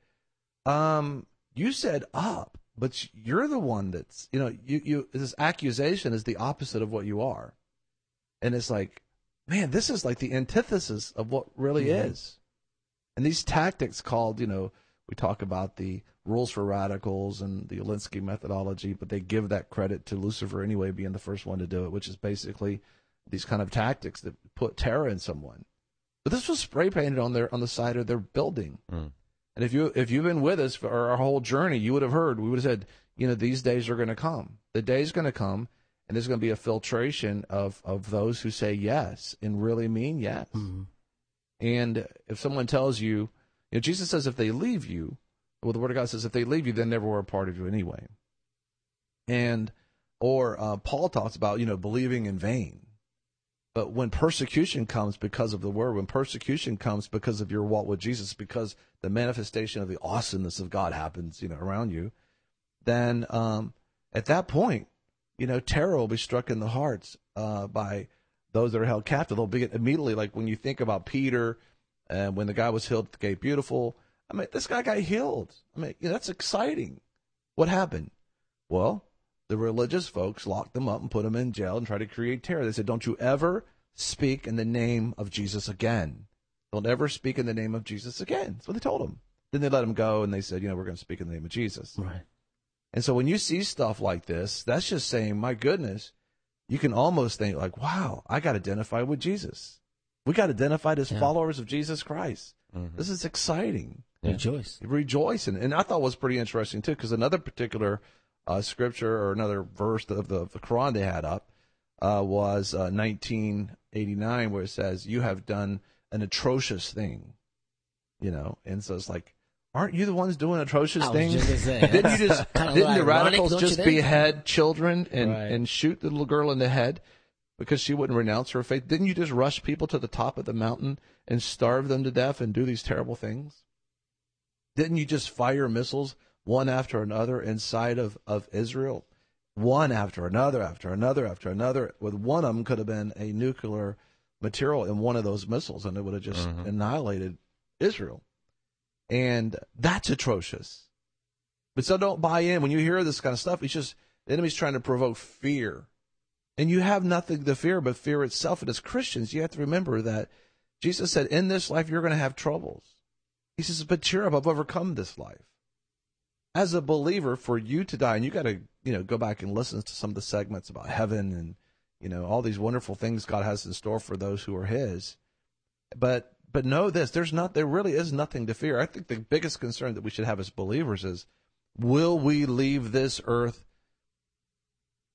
um, you said up, but you're the one that's, you know, you, you this accusation is the opposite of what you are. And it's like, man, this is like the antithesis of what really mm-hmm. is. And these tactics called, you know, we talk about the rules for radicals and the Alinsky methodology, but they give that credit to Lucifer anyway, being the first one to do it, which is basically these kind of tactics that put terror in someone. But this was spray painted on their on the side of their building. Mm. And if you if you've been with us for our whole journey, you would have heard, we would have said, you know, these days are going to come. The day's going to come, and there's going to be a filtration of, of those who say yes and really mean yes. Mm-hmm. And if someone tells you, you know, Jesus says if they leave you, well, the Word of God says if they leave you, they never were a part of you anyway. And, or uh, Paul talks about, you know, believing in vain. But when persecution comes because of the Word, when persecution comes because of your walk with Jesus, because the manifestation of the awesomeness of God happens, you know, around you, then um, at that point, you know, terror will be struck in the hearts uh, by those that are held captive. They'll be immediately, like when you think about Peter and when the guy was healed at the Gate Beautiful, I mean, this guy got healed. I mean, you know, that's exciting. What happened? Well, the religious folks locked them up and put them in jail and tried to create terror. They said, don't you ever speak in the name of Jesus again. Don't ever speak in the name of Jesus again. That's what they told him. Then they let him go, and they said, you know, we're going to speak in the name of Jesus. Right. And so when you see stuff like this, that's just saying, my goodness, you can almost think like, wow, I got identified with Jesus. We got identified as yeah. followers of Jesus Christ. Mm-hmm. This is exciting. Yeah. Rejoice. Rejoice. And, and I thought it was pretty interesting, too, because another particular uh, scripture or another verse of the, of the Quran they had up uh, was uh, nineteen eighty-nine, where it says, you have done an atrocious thing. You know, and so it's like, aren't you the ones doing atrocious things? Didn't you just didn't the radicals just behead children and, right. and shoot the little girl in the head because she wouldn't renounce her faith? Didn't you just rush people to the top of the mountain and starve them to death and do these terrible things? Didn't you just fire missiles one after another inside of, of Israel? One after another, after another, after another. With one of them could have been a nuclear material in one of those missiles, and it would have just mm-hmm. annihilated Israel. And that's atrocious. But so don't buy in. When you hear this kind of stuff, it's just the enemy's trying to provoke fear. And you have nothing to fear but fear itself. And as Christians, you have to remember that Jesus said, in this life, you're going to have troubles. He says, but cheer up, I've overcome this life. As a believer, for you to die, and you got to, you know, go back and listen to some of the segments about heaven and, you know, all these wonderful things God has in store for those who are his. But But know this, there's not, there really is nothing to fear. I think the biggest concern that we should have as believers is, will we leave this earth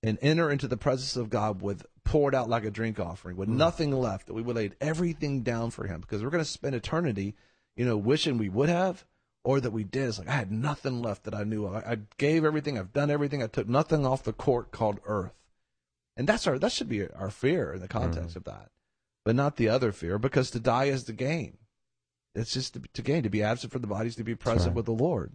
and enter into the presence of God with poured out like a drink offering, with mm. nothing left, that we would lay everything down for him, because we're going to spend eternity, you know, wishing we would have, or that we did. It's like, I had nothing left that I knew of. I, I gave everything. I've done everything. I took nothing off the court called earth. And that's our, that should be our fear in the context mm. of that, but not the other fear, because to die is the gain. It's just to, to gain, to be absent from the bodies, to be present right. with the Lord.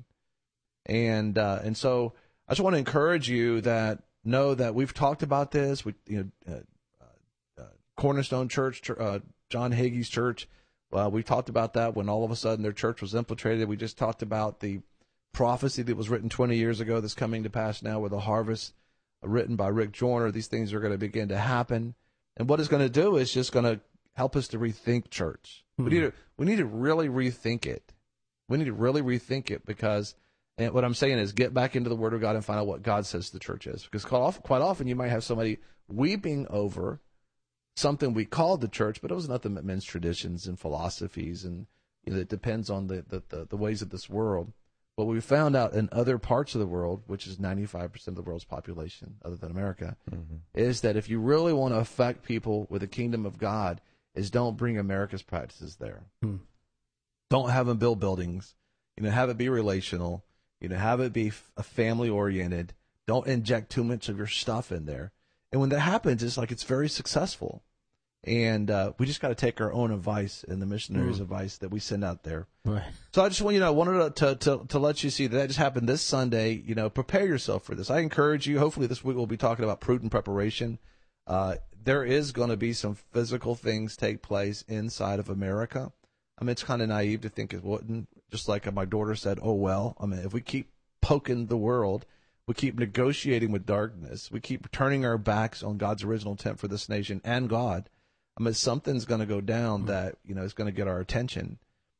And, uh, and so I just want to encourage you that know that we've talked about this. We, you know, uh, uh, Cornerstone Church, uh, John Hagee's church, uh, we talked about that when all of a sudden their church was infiltrated. We just talked about the prophecy that was written twenty years ago that's coming to pass now with a harvest uh, written by Rick Joyner. These things are going to begin to happen. And what it's going to do is just going to help us to rethink church. Mm-hmm. We need to, we need to really rethink it. We need to really rethink it, because and what I'm saying is get back into the Word of God and find out what God says the church is. Because quite often, quite often you might have somebody weeping over something we called the church, but it was nothing but men's traditions and philosophies, and you know, it depends on the, the, the, the ways of this world. But we found out in other parts of the world, which is ninety-five percent of the world's population, other than America, mm-hmm. is that if you really want to affect people with the kingdom of God, is don't bring America's practices there. Hmm. Don't have them build buildings. You know, have it be relational. You know, have it be f- a family-oriented. Don't inject too much of your stuff in there. And when that happens, it's like it's very successful. And uh, we just got to take our own advice and the missionaries' mm. advice that we send out there. Right. So I just want you know, I wanted to, to to let you see that that just happened this Sunday. You know, prepare yourself for this. I encourage you. Hopefully, this week we'll be talking about prudent preparation. Uh, there is going to be some physical things take place inside of America. I mean, it's kind of naive to think it wouldn't. Just like my daughter said, oh, well, I mean, if we keep poking the world, we keep negotiating with darkness, we keep turning our backs on God's original intent for this nation and God, I mean, something's going to go down that, you know, is going to get our attention.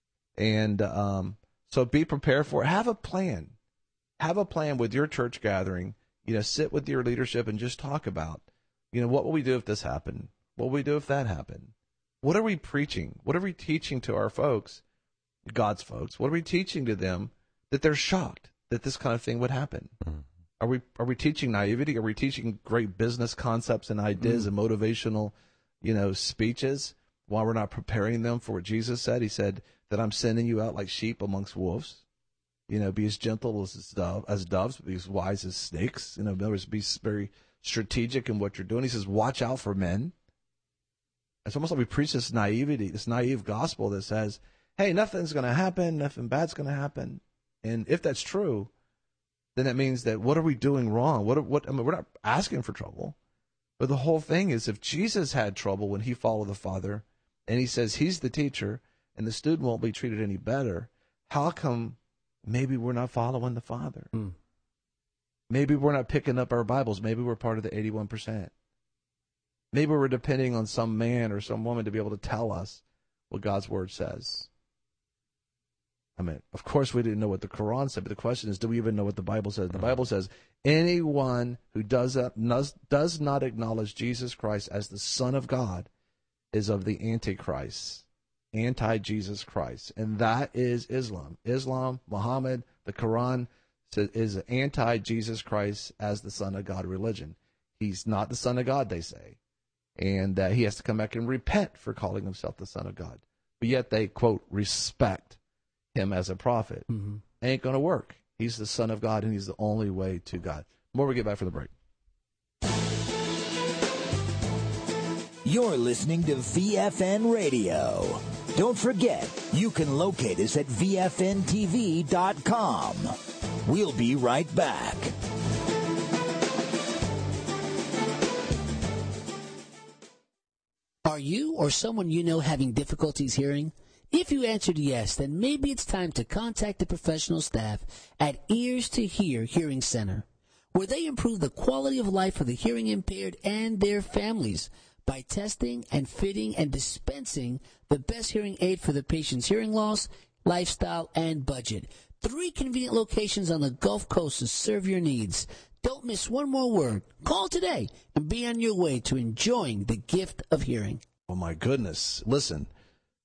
And um, so be prepared for it. Have a plan. Have a plan with your church gathering. You know, sit with your leadership and just talk about, you know, what will we do if this happened? What will we do if that happened? What are we preaching? What are we teaching to our folks, God's folks? What are we teaching to them that they're shocked that this kind of thing would happen? Mm-hmm. Are we are we teaching naivety? Are we teaching great business concepts and ideas mm-hmm. and motivational, you know, speeches while we're not preparing them for what Jesus said? He said that I'm sending you out like sheep amongst wolves. You know, be as gentle as dove, as doves, be as wise as snakes. You know, in other words, be very strategic in what you're doing. He says, watch out for men. It's almost like we preach this naivety, this naive gospel that says, hey, nothing's going to happen, nothing bad's going to happen. And if that's true, then that means that what are we doing wrong? What? What? I mean, we're not asking for trouble. But the whole thing is, if Jesus had trouble when he followed the Father, and he says he's the teacher, and the student won't be treated any better, how come maybe we're not following the Father? Mm. Maybe we're not picking up our Bibles. Maybe we're part of the eighty-one percent. Maybe we're depending on some man or some woman to be able to tell us what God's Word says. I mean, of course we didn't know what the Quran said, but the question is, do we even know what the Bible says? The Bible says, anyone who does, not, does not acknowledge Jesus Christ as the Son of God is of the Antichrist, anti-Jesus Christ. And that is Islam. Islam, Muhammad, the Quran is anti-Jesus Christ as the Son of God religion. He's not the Son of God, they say. And uh, he has to come back and repent for calling himself the Son of God. But yet they, quote, respect him as a prophet. Mm-hmm. Ain't going to work. He's the Son of God, and he's the only way to God. More we get back from the break. You're listening to V F N Radio. Don't forget, you can locate us at V F N T V dot com. We'll be right back. Are you or someone you know having difficulties hearing? If you answered yes, then maybe it's time to contact the professional staff at Ears to Hear Hearing Center, where they improve the quality of life for the hearing impaired and their families by testing and fitting and dispensing the best hearing aid for the patient's hearing loss, lifestyle, and budget. Three convenient locations on the Gulf Coast to serve your needs. Don't miss one more word. Call today and be on your way to enjoying the gift of hearing. Oh, my goodness. Listen.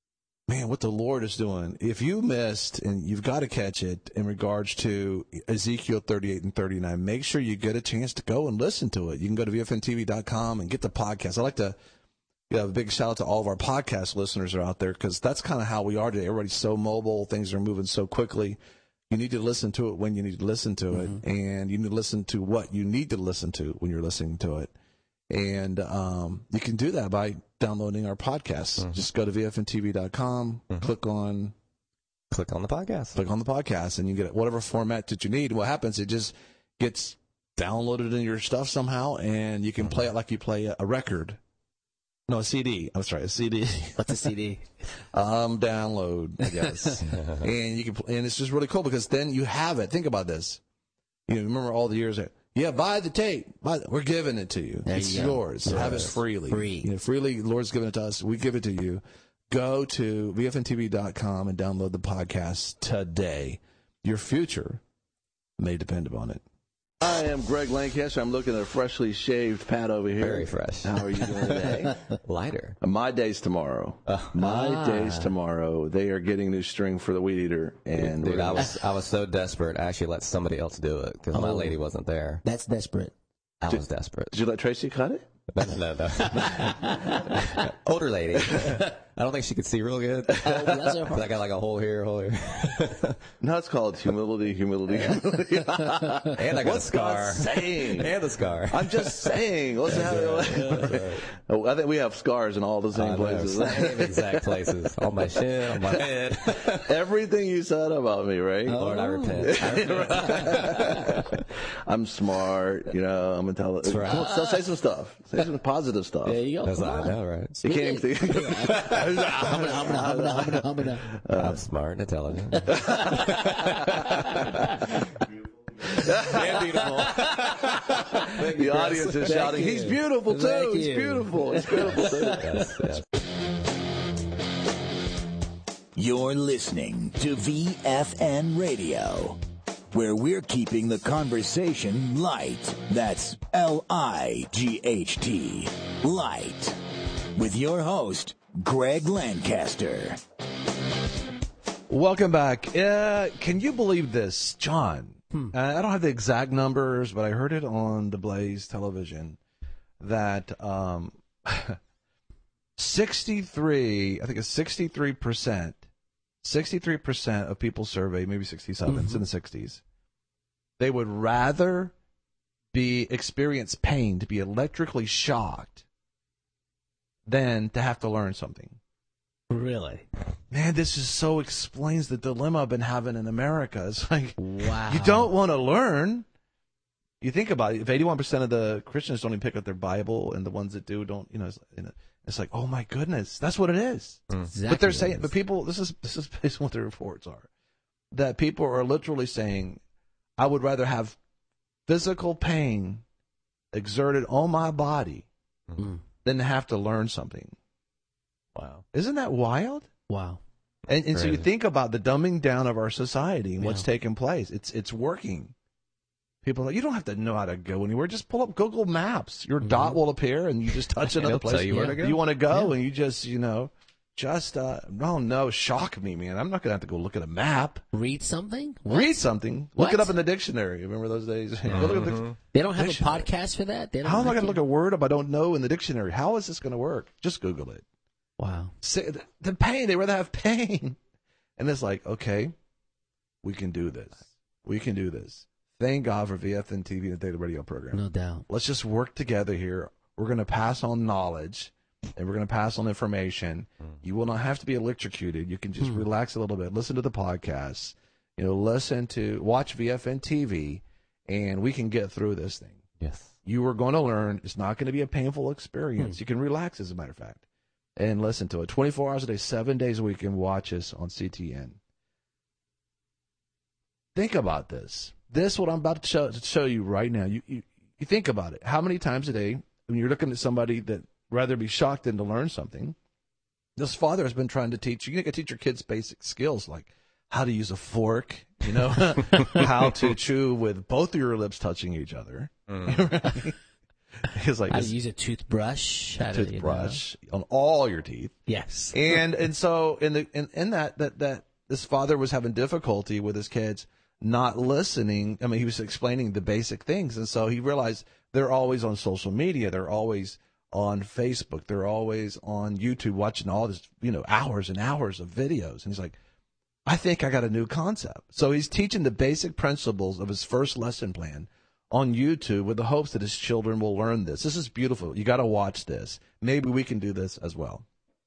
man, what the Lord is doing. If you missed, and you've got to catch it in regards to Ezekiel thirty-eight and thirty-nine, make sure you get a chance to go and listen to it. You can go to V F N T V dot com and get the podcast. I like to give a big shout out to all of our podcast listeners who are out there, because that's kind of how we are today. Everybody's so mobile. Things are moving so quickly. You need to listen to it when you need to listen to it, mm-hmm. and you need to listen to what you need to listen to when you're listening to it. And um, you can do that by downloading our podcast. Mm-hmm. Just go to V F N T V dot com, mm-hmm. click on click on the podcast. Click on the podcast, and you get whatever format that you need. What happens, it just gets downloaded in your stuff somehow, and you can mm-hmm. play it like you play a, a record. No, a C D. I'm sorry, a C D. What's a C D? um, download, I guess. and you can, and it's just really cool, because then you have it. Think about this. You know, remember all the years that, yeah, buy the tape. Buy the, we're giving it to you. There it's you go. yours. Yes. Have it freely. Free. You know, freely, the Lord's given it to us. We give it to you. Go to V F N T V dot com and download the podcast today. Your future may depend upon it. I am Greg Lancaster. I'm looking at a freshly shaved Pat over here. Very fresh. How are you doing today? Lighter. My day's tomorrow. Uh, My ah. day's tomorrow. They are getting new string for the Weed Eater, and dude, I was I was so desperate. I actually let somebody else do it because oh. my lady wasn't there. That's desperate. I did, was desperate. Did you let Tracy cut it? No, no, no. Older lady. I don't think she could see real good. Oh, I got like a hole here, hole here. No, it's called humility, humility, humility. And I got What's a scar. God saying? And a scar. I'm just saying. Let's have it. I think we have scars in all the same I places. Know, same exact places. On my shin, on my head. Everything you said about me, right? Oh, Lord, I repent. I repent. I'm smart. You know, I'm intelligent. Right. Come on, say some stuff. Say some positive stuff. There you go. That's what I know, right? You can't even think. I'm smart and intelligent. And beautiful. The audience is shouting, he's beautiful too. Thank He's you. beautiful. He's beautiful too. Yes, yes. You're listening to V F N Radio, where we're keeping the conversation light. That's L I G H T. Light. With your host, Greg Lancaster. Welcome back. Uh, can you believe this, John? Hmm. Uh, I don't have the exact numbers, but I heard it on the Blaze television that um, sixty-three, I think it's sixty-three percent, sixty-three percent of people surveyed, maybe sixty-seven, mm-hmm. it's in the sixties, they would rather be experience pain, to be electrically shocked, than to have to learn something. Really? Man, this is so explains the dilemma I've been having in America. It's like, wow. You don't want to learn. You think about it. If eighty-one percent of the Christians don't even pick up their Bible, and the ones that do don't, you know, it's, you know, it's like, oh my goodness, that's what it is. Exactly but they're saying, but people, this is this is based on what the reports are, that people are literally saying, I would rather have physical pain exerted on my body mm-hmm. than to have to learn something. Wow. Isn't that wild? Wow. And, and so you think about the dumbing down of our society and what's Yeah. taking place. It's it's working. People are like, you don't have to know how to go anywhere. Just pull up Google Maps. Your Mm-hmm. dot will appear, and you just touch another It'll place tell you where to go. you want to go, Yeah. and you just, you know, just, uh, no, no, shock me, man. I'm not going to have to go look at a map. Read something? What? Read something. What? Look it up in the dictionary. Remember those days? Go look at the They don't have dictionary. a podcast for that? They don't How am I like going to it? look at a word up I don't know in the dictionary? How is this going to work? Just Google it. Wow. Say, the, the pain, they rather have pain. And it's like, okay, we can do this. We can do this. Thank God for V F N T V and the Daily Radio program. No doubt. Let's just work together here. We're going to pass on knowledge, and we're going to pass on information. Mm. You will not have to be electrocuted. You can just mm. relax a little bit. Listen to the podcasts. You know, listen to, watch V F N T V, and we can get through this thing. Yes. You are going to learn. It's not going to be a painful experience. Mm. You can relax, as a matter of fact, and listen to it. twenty-four hours a day, seven days a week, and watch us on C T N. Think about this. This, what I'm about to show, to show you right now, you, you you think about it. How many times a day, when you're looking at somebody that rather be shocked than to learn something, this father has been trying to teach you. You can teach your kids basic skills like how to use a fork, you know, how to chew with both of your lips touching each other. Mm. Right? He's like, how to this- use a toothbrush. How to, you know. toothbrush on all your teeth. Yes. and and so in the in, in that that that this father was having difficulty with his kids not listening. I mean, he was explaining the basic things, and so he realized they're always on social media. They're always on Facebook. They're always on YouTube watching all this, you know, hours and hours of videos. And he's like, I think I got a new concept. So he's teaching the basic principles of his first lesson plan on YouTube with the hopes that his children will learn this. This is beautiful. You got to watch this. Maybe we can do this as well.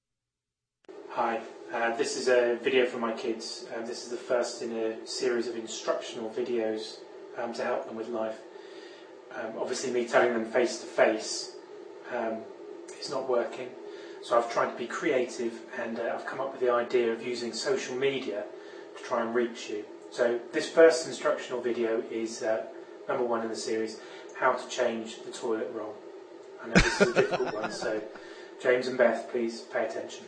Hi, uh, this is a video for my kids. Um, this is the first in a series of instructional videos um, to help them with life. Um, obviously me telling them face to face um, is not working, so I've tried to be creative, and uh, I've come up with the idea of using social media to try and reach you. So this first instructional video is uh, number one in the series, how to change the toilet roll. I know this is a difficult one, so James and Beth, please pay attention.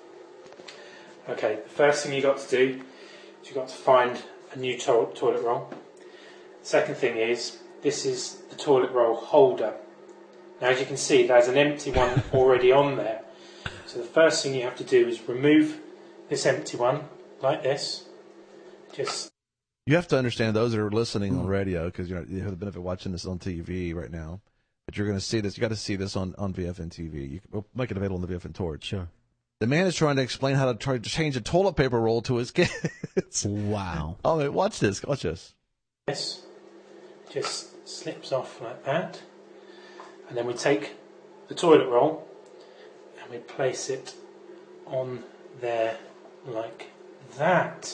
Okay, the first thing you've got to do is you've got to find a new to- toilet roll. Second thing is, this is the toilet roll holder. Now, as you can see, there's an empty one already on there. So the first thing you have to do is remove this empty one, like this. Just You have to understand, those that are listening on radio, because you know you have the benefit of watching this on T V right now, but you're going to see this. You got to see this on, on V F N T V. You, we'll make it available on the V F N Torch. Sure. The man is trying to explain how to try to change a toilet paper roll to his kids. Wow. Oh, man, watch this. Watch this. this just slips off like that. And then we take the toilet roll and we place it on there like that.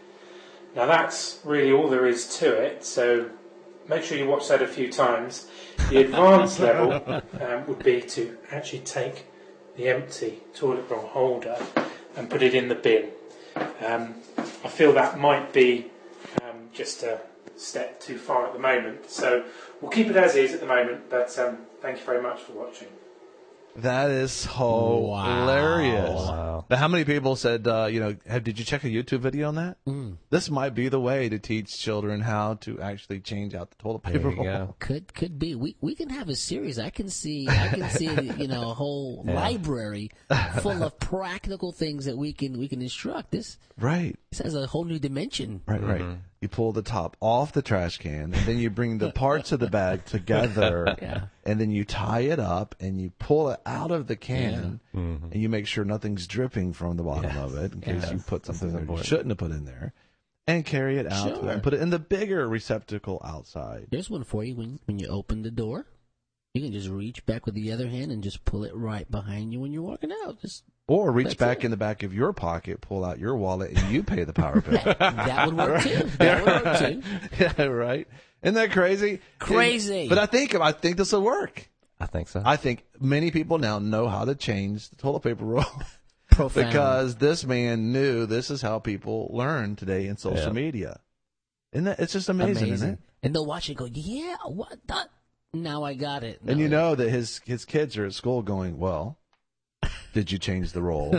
Now that's really all there is to it, so make sure you watch that a few times. The advanced level um, would be to actually take the empty toilet roll holder and put it in the bin. Um, I feel that might be um, just a step too far at the moment, so we'll keep it as is at the moment, but um, thank you very much for watching. That is hilarious. Wow. Now, how many people said, uh, you know, have, did you check a YouTube video on that? Mm. This might be the way to teach children how to actually change out the toilet paper roll. Could could be. We we can have a series. I can see. I can see. You know, a whole Yeah. library full of practical things that we can we can instruct. This Right. this has a whole new dimension. Right, right. You pull the top off the trash can, and then you bring the parts of the bag together, Yeah. and then you tie it up, and you pull it out of the can, Yeah. Mhm. and you make sure nothing's dripping from the bottom Yes. of it, in case Yes. you put something This is that you important. shouldn't have put in there, and carry it out Sure. and put it in the bigger receptacle outside. There's one for you. When when you open the door, you can just reach back with the other hand and just pull it right behind you when you're walking out. Just Or reach That's back it. in the back of your pocket, pull out your wallet, and you pay the power bill. that would work too. That would work too. Yeah, right. Isn't that crazy? Crazy. And- but I think I think this will work. I think so. I think many people now know how to change the toilet paper roll Profound. because this man knew this is how people learn today in social Yeah. media. Isn't that, it's just amazing, isn't it? And they'll watch it and go, yeah, what the? Now I got it. And Now you I- know that his his kids are at school going, well, did you change the roll?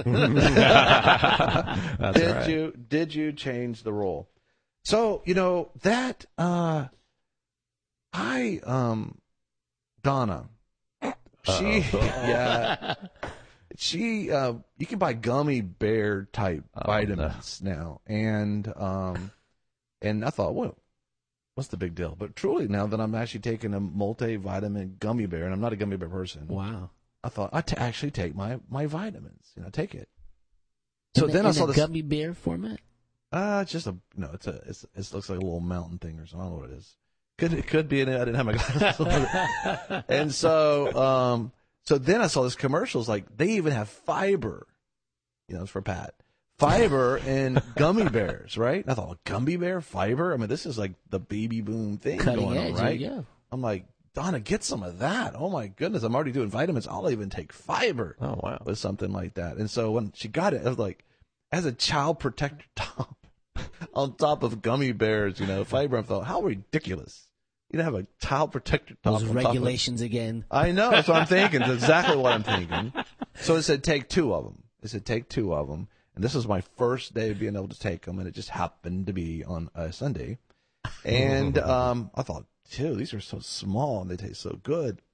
That's did right. you did you change the roll? So, you know, that uh I um Donna she Uh-oh. yeah she uh you can buy gummy bear type Oh, vitamins now, and um and I thought, well, what's the big deal? But truly, now that I'm actually taking a multivitamin gummy bear, and I'm not a gummy bear person, Wow. I thought I t- actually take my my vitamins, you know, take it. So in then the, I in saw the this. gummy bear format. Uh, it's just a no. It's a it's it looks like a little mountain thing or something. I don't know what it is. Could it could be in it? I didn't have my glasses. And so um so then I saw this commercials, like they even have fiber. You know, it's for Pat. Fiber in gummy bears, right? And I thought, gummy bear fiber. I mean, this is like the baby boom thing Cutting going edge, on, right? yeah. I'm like, Donna, get some of that. Oh my goodness, I'm already doing vitamins. I'll even take fiber. Oh wow. With something like that. And so when she got it, I was like, as a child protector top on top of gummy bears, you know, fiber, I thought, how ridiculous. You don't have a child protector top. Those on top of- regulations again. I know. That's what I'm thinking. That's exactly what I'm thinking. So it said take two of them. It said take two of them. And this was my first day of being able to take them, and it just happened to be on a Sunday. And um, I thought, dude, these are so small and they taste so good.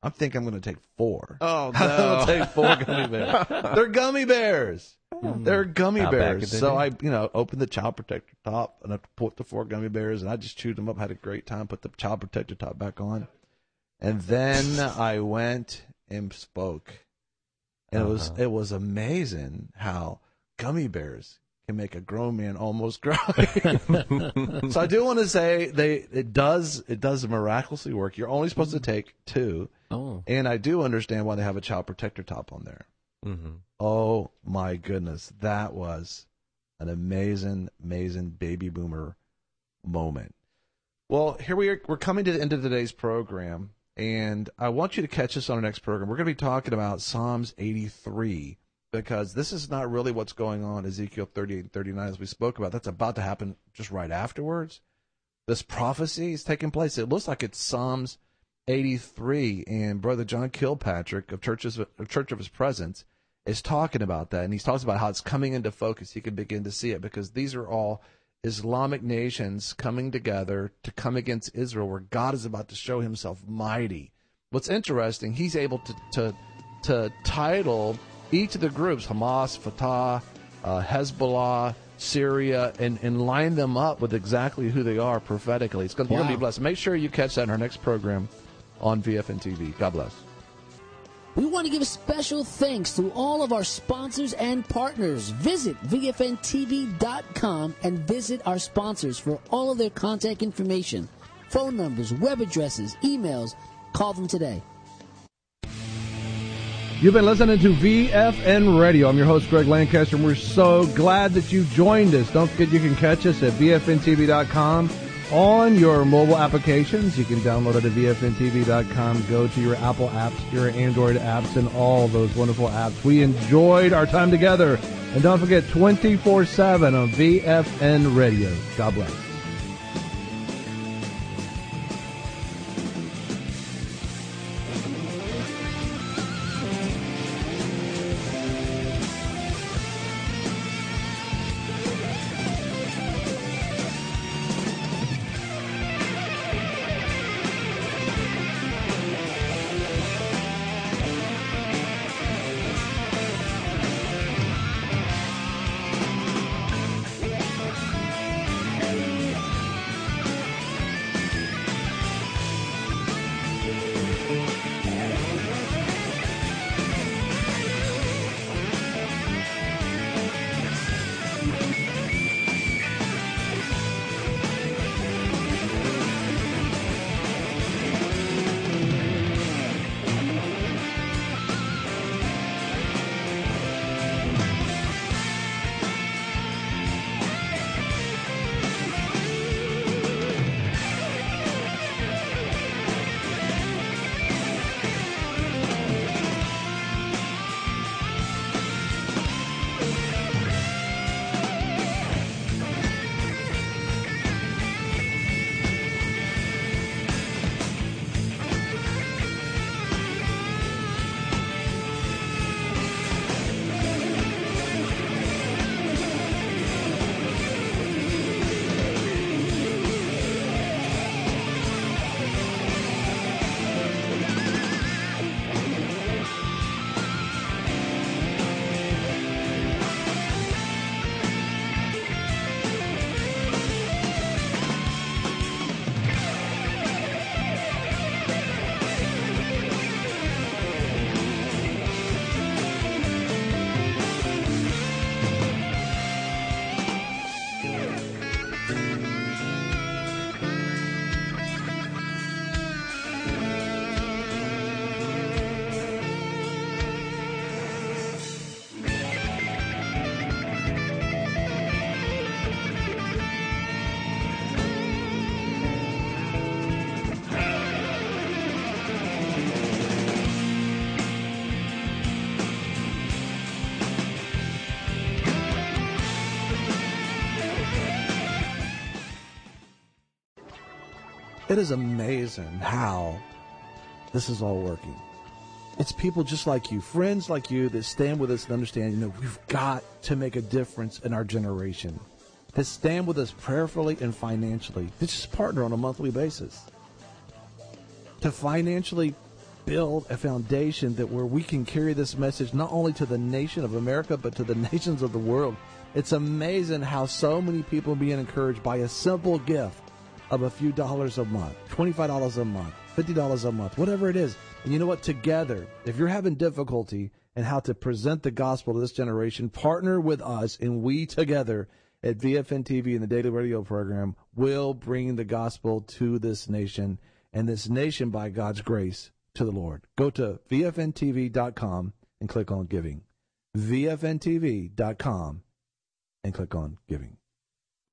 I'm thinking I'm going to take four. Oh, I'm no. going to take four gummy bears. They're gummy bears. They're gummy How bad bears. could they So be? I, you know, opened the child protector top and I put the four gummy bears and I just chewed them up, had a great time, put the child protector top back on. And then I went and spoke. And it was, Uh-huh. it was amazing how gummy bears can make a grown man almost cry. So I do want to say they it does it does miraculously work. You're only supposed to take two, Oh. and I do understand why they have a child protector top on there. Mm-hmm. Oh my goodness, that was an amazing, amazing baby boomer moment. Well, here we are. We're coming to the end of today's program, and I want you to catch us on our next program. We're going to be talking about Psalms eighty-three. Because this is not really what's going on, Ezekiel thirty-eight and thirty-nine, as we spoke about. That's about to happen just right afterwards. This prophecy is taking place. It looks like it's Psalms eighty-three, and Brother John Kilpatrick of Churches of Church of His Presence is talking about that, and he talks about how it's coming into focus. You can begin to see it because these are all Islamic nations coming together to come against Israel, where God is about to show Himself mighty. What's interesting, he's able to to, to title each of the groups, Hamas, Fatah, uh, Hezbollah, Syria, and, and line them up with exactly who they are prophetically. It's going to Wow. be blessed. Make sure you catch that in our next program on V F N T V. God bless. We want to give special thanks to all of our sponsors and partners. Visit V F N T V dot com and visit our sponsors for all of their contact information, phone numbers, web addresses, emails. Call them today. You've been listening to V F N Radio. I'm your host, Greg Lancaster, and we're so glad that you joined us. Don't forget you can catch us at V F N T V dot com on your mobile applications. You can download it at V F N T V dot com. Go to your Apple apps, your Android apps, and all those wonderful apps. We enjoyed our time together. And don't forget, twenty-four seven on V F N Radio. God bless. It is amazing how this is all working. It's people just like you, friends like you, that stand with us and understand, you know, we've got to make a difference in our generation. That stand with us prayerfully and financially. To just partner on a monthly basis. To financially build a foundation that where we can carry this message not only to the nation of America, but to the nations of the world. It's amazing how so many people are being encouraged by a simple gift of a few dollars a month, twenty-five dollars a month, fifty dollars a month, whatever it is. And you know what? Together, if you're having difficulty in how to present the gospel to this generation, partner with us, and we together at V F N T V and the Daily Radio Program will bring the gospel to this nation, and this nation, by God's grace, to the Lord. Go to V F N T V dot com and click on giving. V F N T V dot com and click on giving.